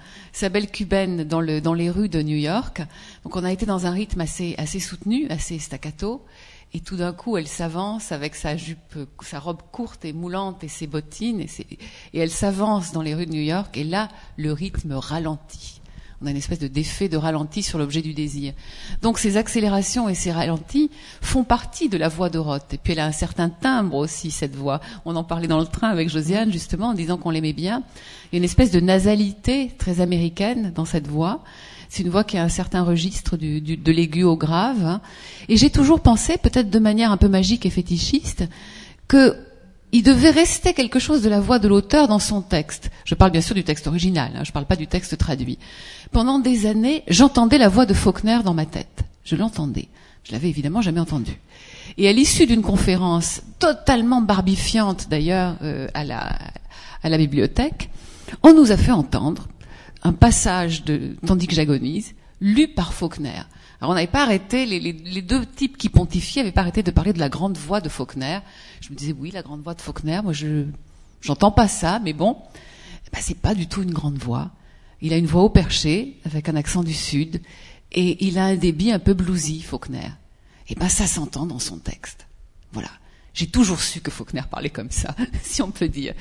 dans les rues de New York, donc on a été dans un rythme assez soutenu, assez staccato, et tout d'un coup elle s'avance avec sa jupe, sa robe courte et moulante et ses bottines, et elle s'avance dans les rues de New York, et là le rythme ralentit. On a une espèce d'effet de ralenti sur l'objet du désir. Donc ces accélérations et ces ralentis font partie de la voix de Roth. Et puis elle a un certain timbre aussi, cette voix. On en parlait dans le train avec Josiane, justement, en disant qu'on l'aimait bien. Il y a une espèce de nasalité très américaine dans cette voix. C'est une voix qui a un certain registre de l'aigu au grave. Et j'ai toujours pensé, peut-être de manière un peu magique et fétichiste, que il devait rester quelque chose de la voix de l'auteur dans son texte. Je parle bien sûr du texte original, je ne parle pas du texte traduit. Pendant des années, j'entendais la voix de Faulkner dans ma tête. Je l'entendais. Je l'avais évidemment jamais entendue. Et à l'issue d'une conférence totalement barbifiante d'ailleurs à la bibliothèque, on nous a fait entendre un passage de Tandis que j'agonise, lu par Faulkner. Alors on n'avait pas arrêté, les deux types qui pontifiaient n'avaient pas arrêté de parler de la grande voix de Faulkner. Je me disais, oui, la grande voix de Faulkner, moi j'entends pas ça, mais bon, c'est pas du tout une grande voix. Il a une voix haut perché, avec un accent du Sud, et il a un débit un peu bluesy, Faulkner. Et ça s'entend dans son texte. Voilà. J'ai toujours su que Faulkner parlait comme ça, si on peut dire.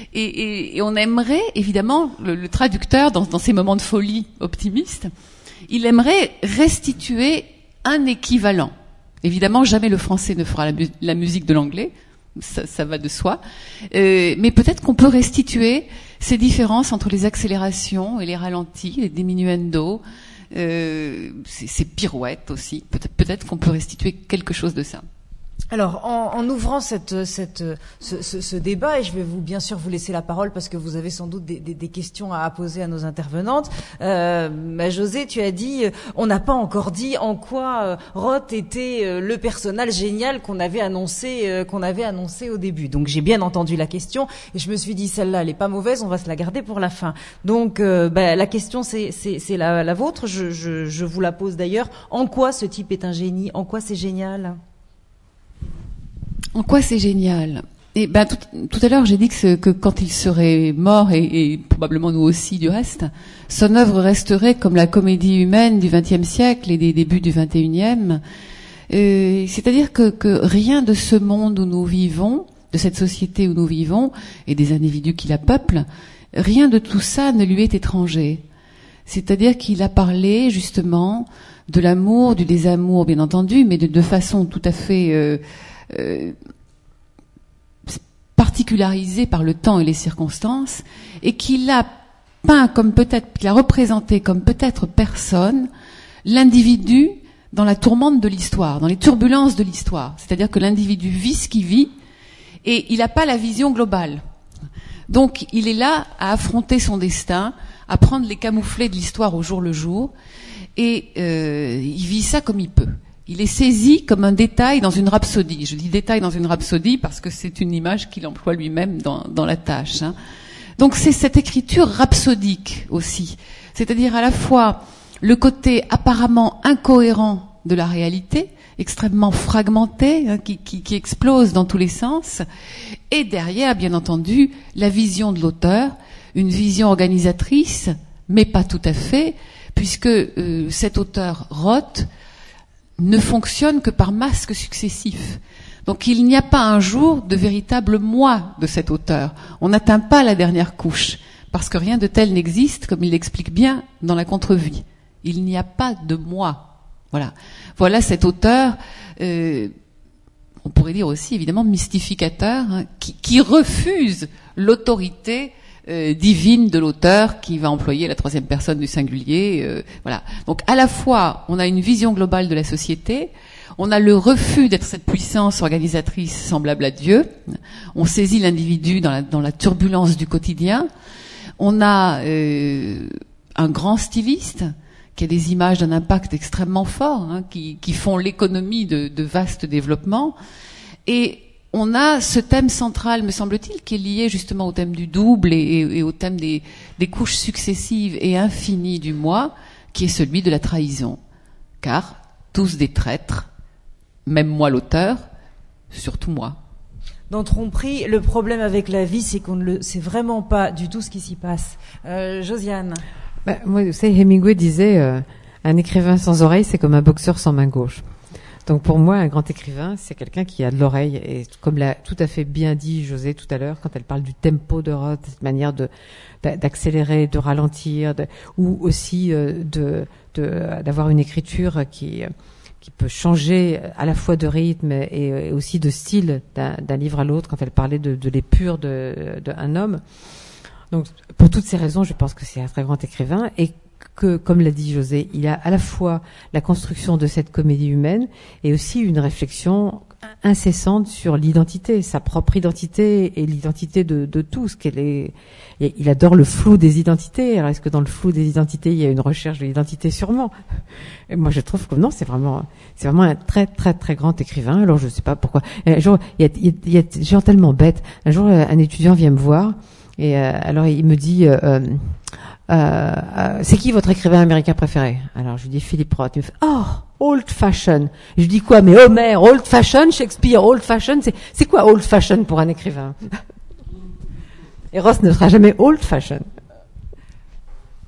Et on aimerait, évidemment, le traducteur, dans ces moments de folie optimiste, il aimerait restituer un équivalent. Évidemment, jamais le français ne fera la musique de l'anglais, ça va de soi. Mais peut-être qu'on peut restituer ces différences entre les accélérations et les ralentis, les diminuendo, ces pirouettes aussi. Peut-être qu'on peut restituer quelque chose de ça.
Alors, en ouvrant ce débat, et je vais bien sûr vous laisser la parole parce que vous avez sans doute des questions à poser à nos intervenantes. José, tu as dit, on n'a pas encore dit en quoi Roth était le personnage génial qu'on avait annoncé au début. Donc, j'ai bien entendu la question et je me suis dit, celle-là, elle est pas mauvaise, on va se la garder pour la fin. Donc, la question, c'est la vôtre. Je vous la pose d'ailleurs. En quoi ce type est un génie? En quoi c'est génial?
En quoi c'est génial? Et tout à l'heure, j'ai dit que quand il serait mort, et probablement nous aussi du reste, son œuvre resterait comme la comédie humaine du XXe siècle et des débuts du XXIe. C'est-à-dire que rien de ce monde où nous vivons, de cette société où nous vivons, et des individus qui la peuplent, rien de tout ça ne lui est étranger. C'est-à-dire qu'il a parlé justement de l'amour, du désamour, bien entendu, mais de façon tout à fait particularisé par le temps et les circonstances, et qu'il a peint qu'il a représenté comme peut-être personne l'individu dans la tourmente de l'histoire, dans les turbulences de l'histoire. C'est-à-dire que l'individu vit ce qu'il vit et il n'a pas la vision globale. Donc il est là à affronter son destin, à prendre les camouflets de l'histoire au jour le jour, et il vit ça comme il peut. Il est saisi comme un détail dans une rhapsodie. Je dis détail dans une rhapsodie parce que c'est une image qu'il emploie lui-même dans la tâche. Donc c'est cette écriture rhapsodique aussi. C'est-à-dire à la fois le côté apparemment incohérent de la réalité, extrêmement fragmenté, qui explose dans tous les sens, et derrière, bien entendu, la vision de l'auteur, une vision organisatrice, mais pas tout à fait, puisque cet auteur Roth ne fonctionne que par masques successifs. Donc il n'y a pas un jour de véritable moi de cet auteur. On n'atteint pas la dernière couche, parce que rien de tel n'existe, comme il l'explique bien dans la Contre-vie. Il n'y a pas de moi. Voilà cet auteur, on pourrait dire aussi évidemment mystificateur, qui refuse l'autorité divine de l'auteur, qui va employer la troisième personne du singulier. Donc à la fois on a une vision globale de la société, on a le refus d'être cette puissance organisatrice semblable à Dieu, on saisit l'individu dans la turbulence du quotidien, on a un grand styliste qui a des images d'un impact extrêmement fort, qui font l'économie de vastes développements, et on a ce thème central, me semble-t-il, qui est lié justement au thème du double et au thème des couches successives et infinies du moi, qui est celui de la trahison. Car tous des traîtres, même moi l'auteur, surtout moi.
Dans Tromperie, le problème avec la vie, c'est qu'on ne sait vraiment pas du tout ce qui s'y passe. Josiane.
Moi, vous savez, Hemingway disait un écrivain sans oreille, c'est comme un boxeur sans main gauche. Donc pour moi, un grand écrivain, c'est quelqu'un qui a de l'oreille. Et comme l'a tout à fait bien dit José tout à l'heure, quand elle parle du tempo de Roth, cette manière d'accélérer, de ralentir, ou aussi d'avoir une écriture qui peut changer à la fois de rythme et aussi de style d'un livre à l'autre, quand elle parlait de l'épure d'un homme. Donc pour toutes ces raisons, je pense que c'est un très grand écrivain, et que, comme l'a dit José, il a à la fois la construction de cette comédie humaine et aussi une réflexion incessante sur l'identité, sa propre identité et l'identité de tous. Il adore le flou des identités. Alors, est-ce que dans le flou des identités, il y a une recherche de l'identité? Sûrement. Et moi, je trouve que non, c'est vraiment un très, très, très grand écrivain. Alors, je sais pas pourquoi. Un jour, il y a des gens tellement bêtes. Un jour, un étudiant vient me voir et alors il me dit c'est qui votre écrivain américain préféré? Alors je lui dis Philip Roth. Il me fait old fashion. Je lui dis quoi? Mais Homer, old fashion, Shakespeare, old fashion, c'est quoi old fashion pour un écrivain? Et Roth ne sera jamais old fashion.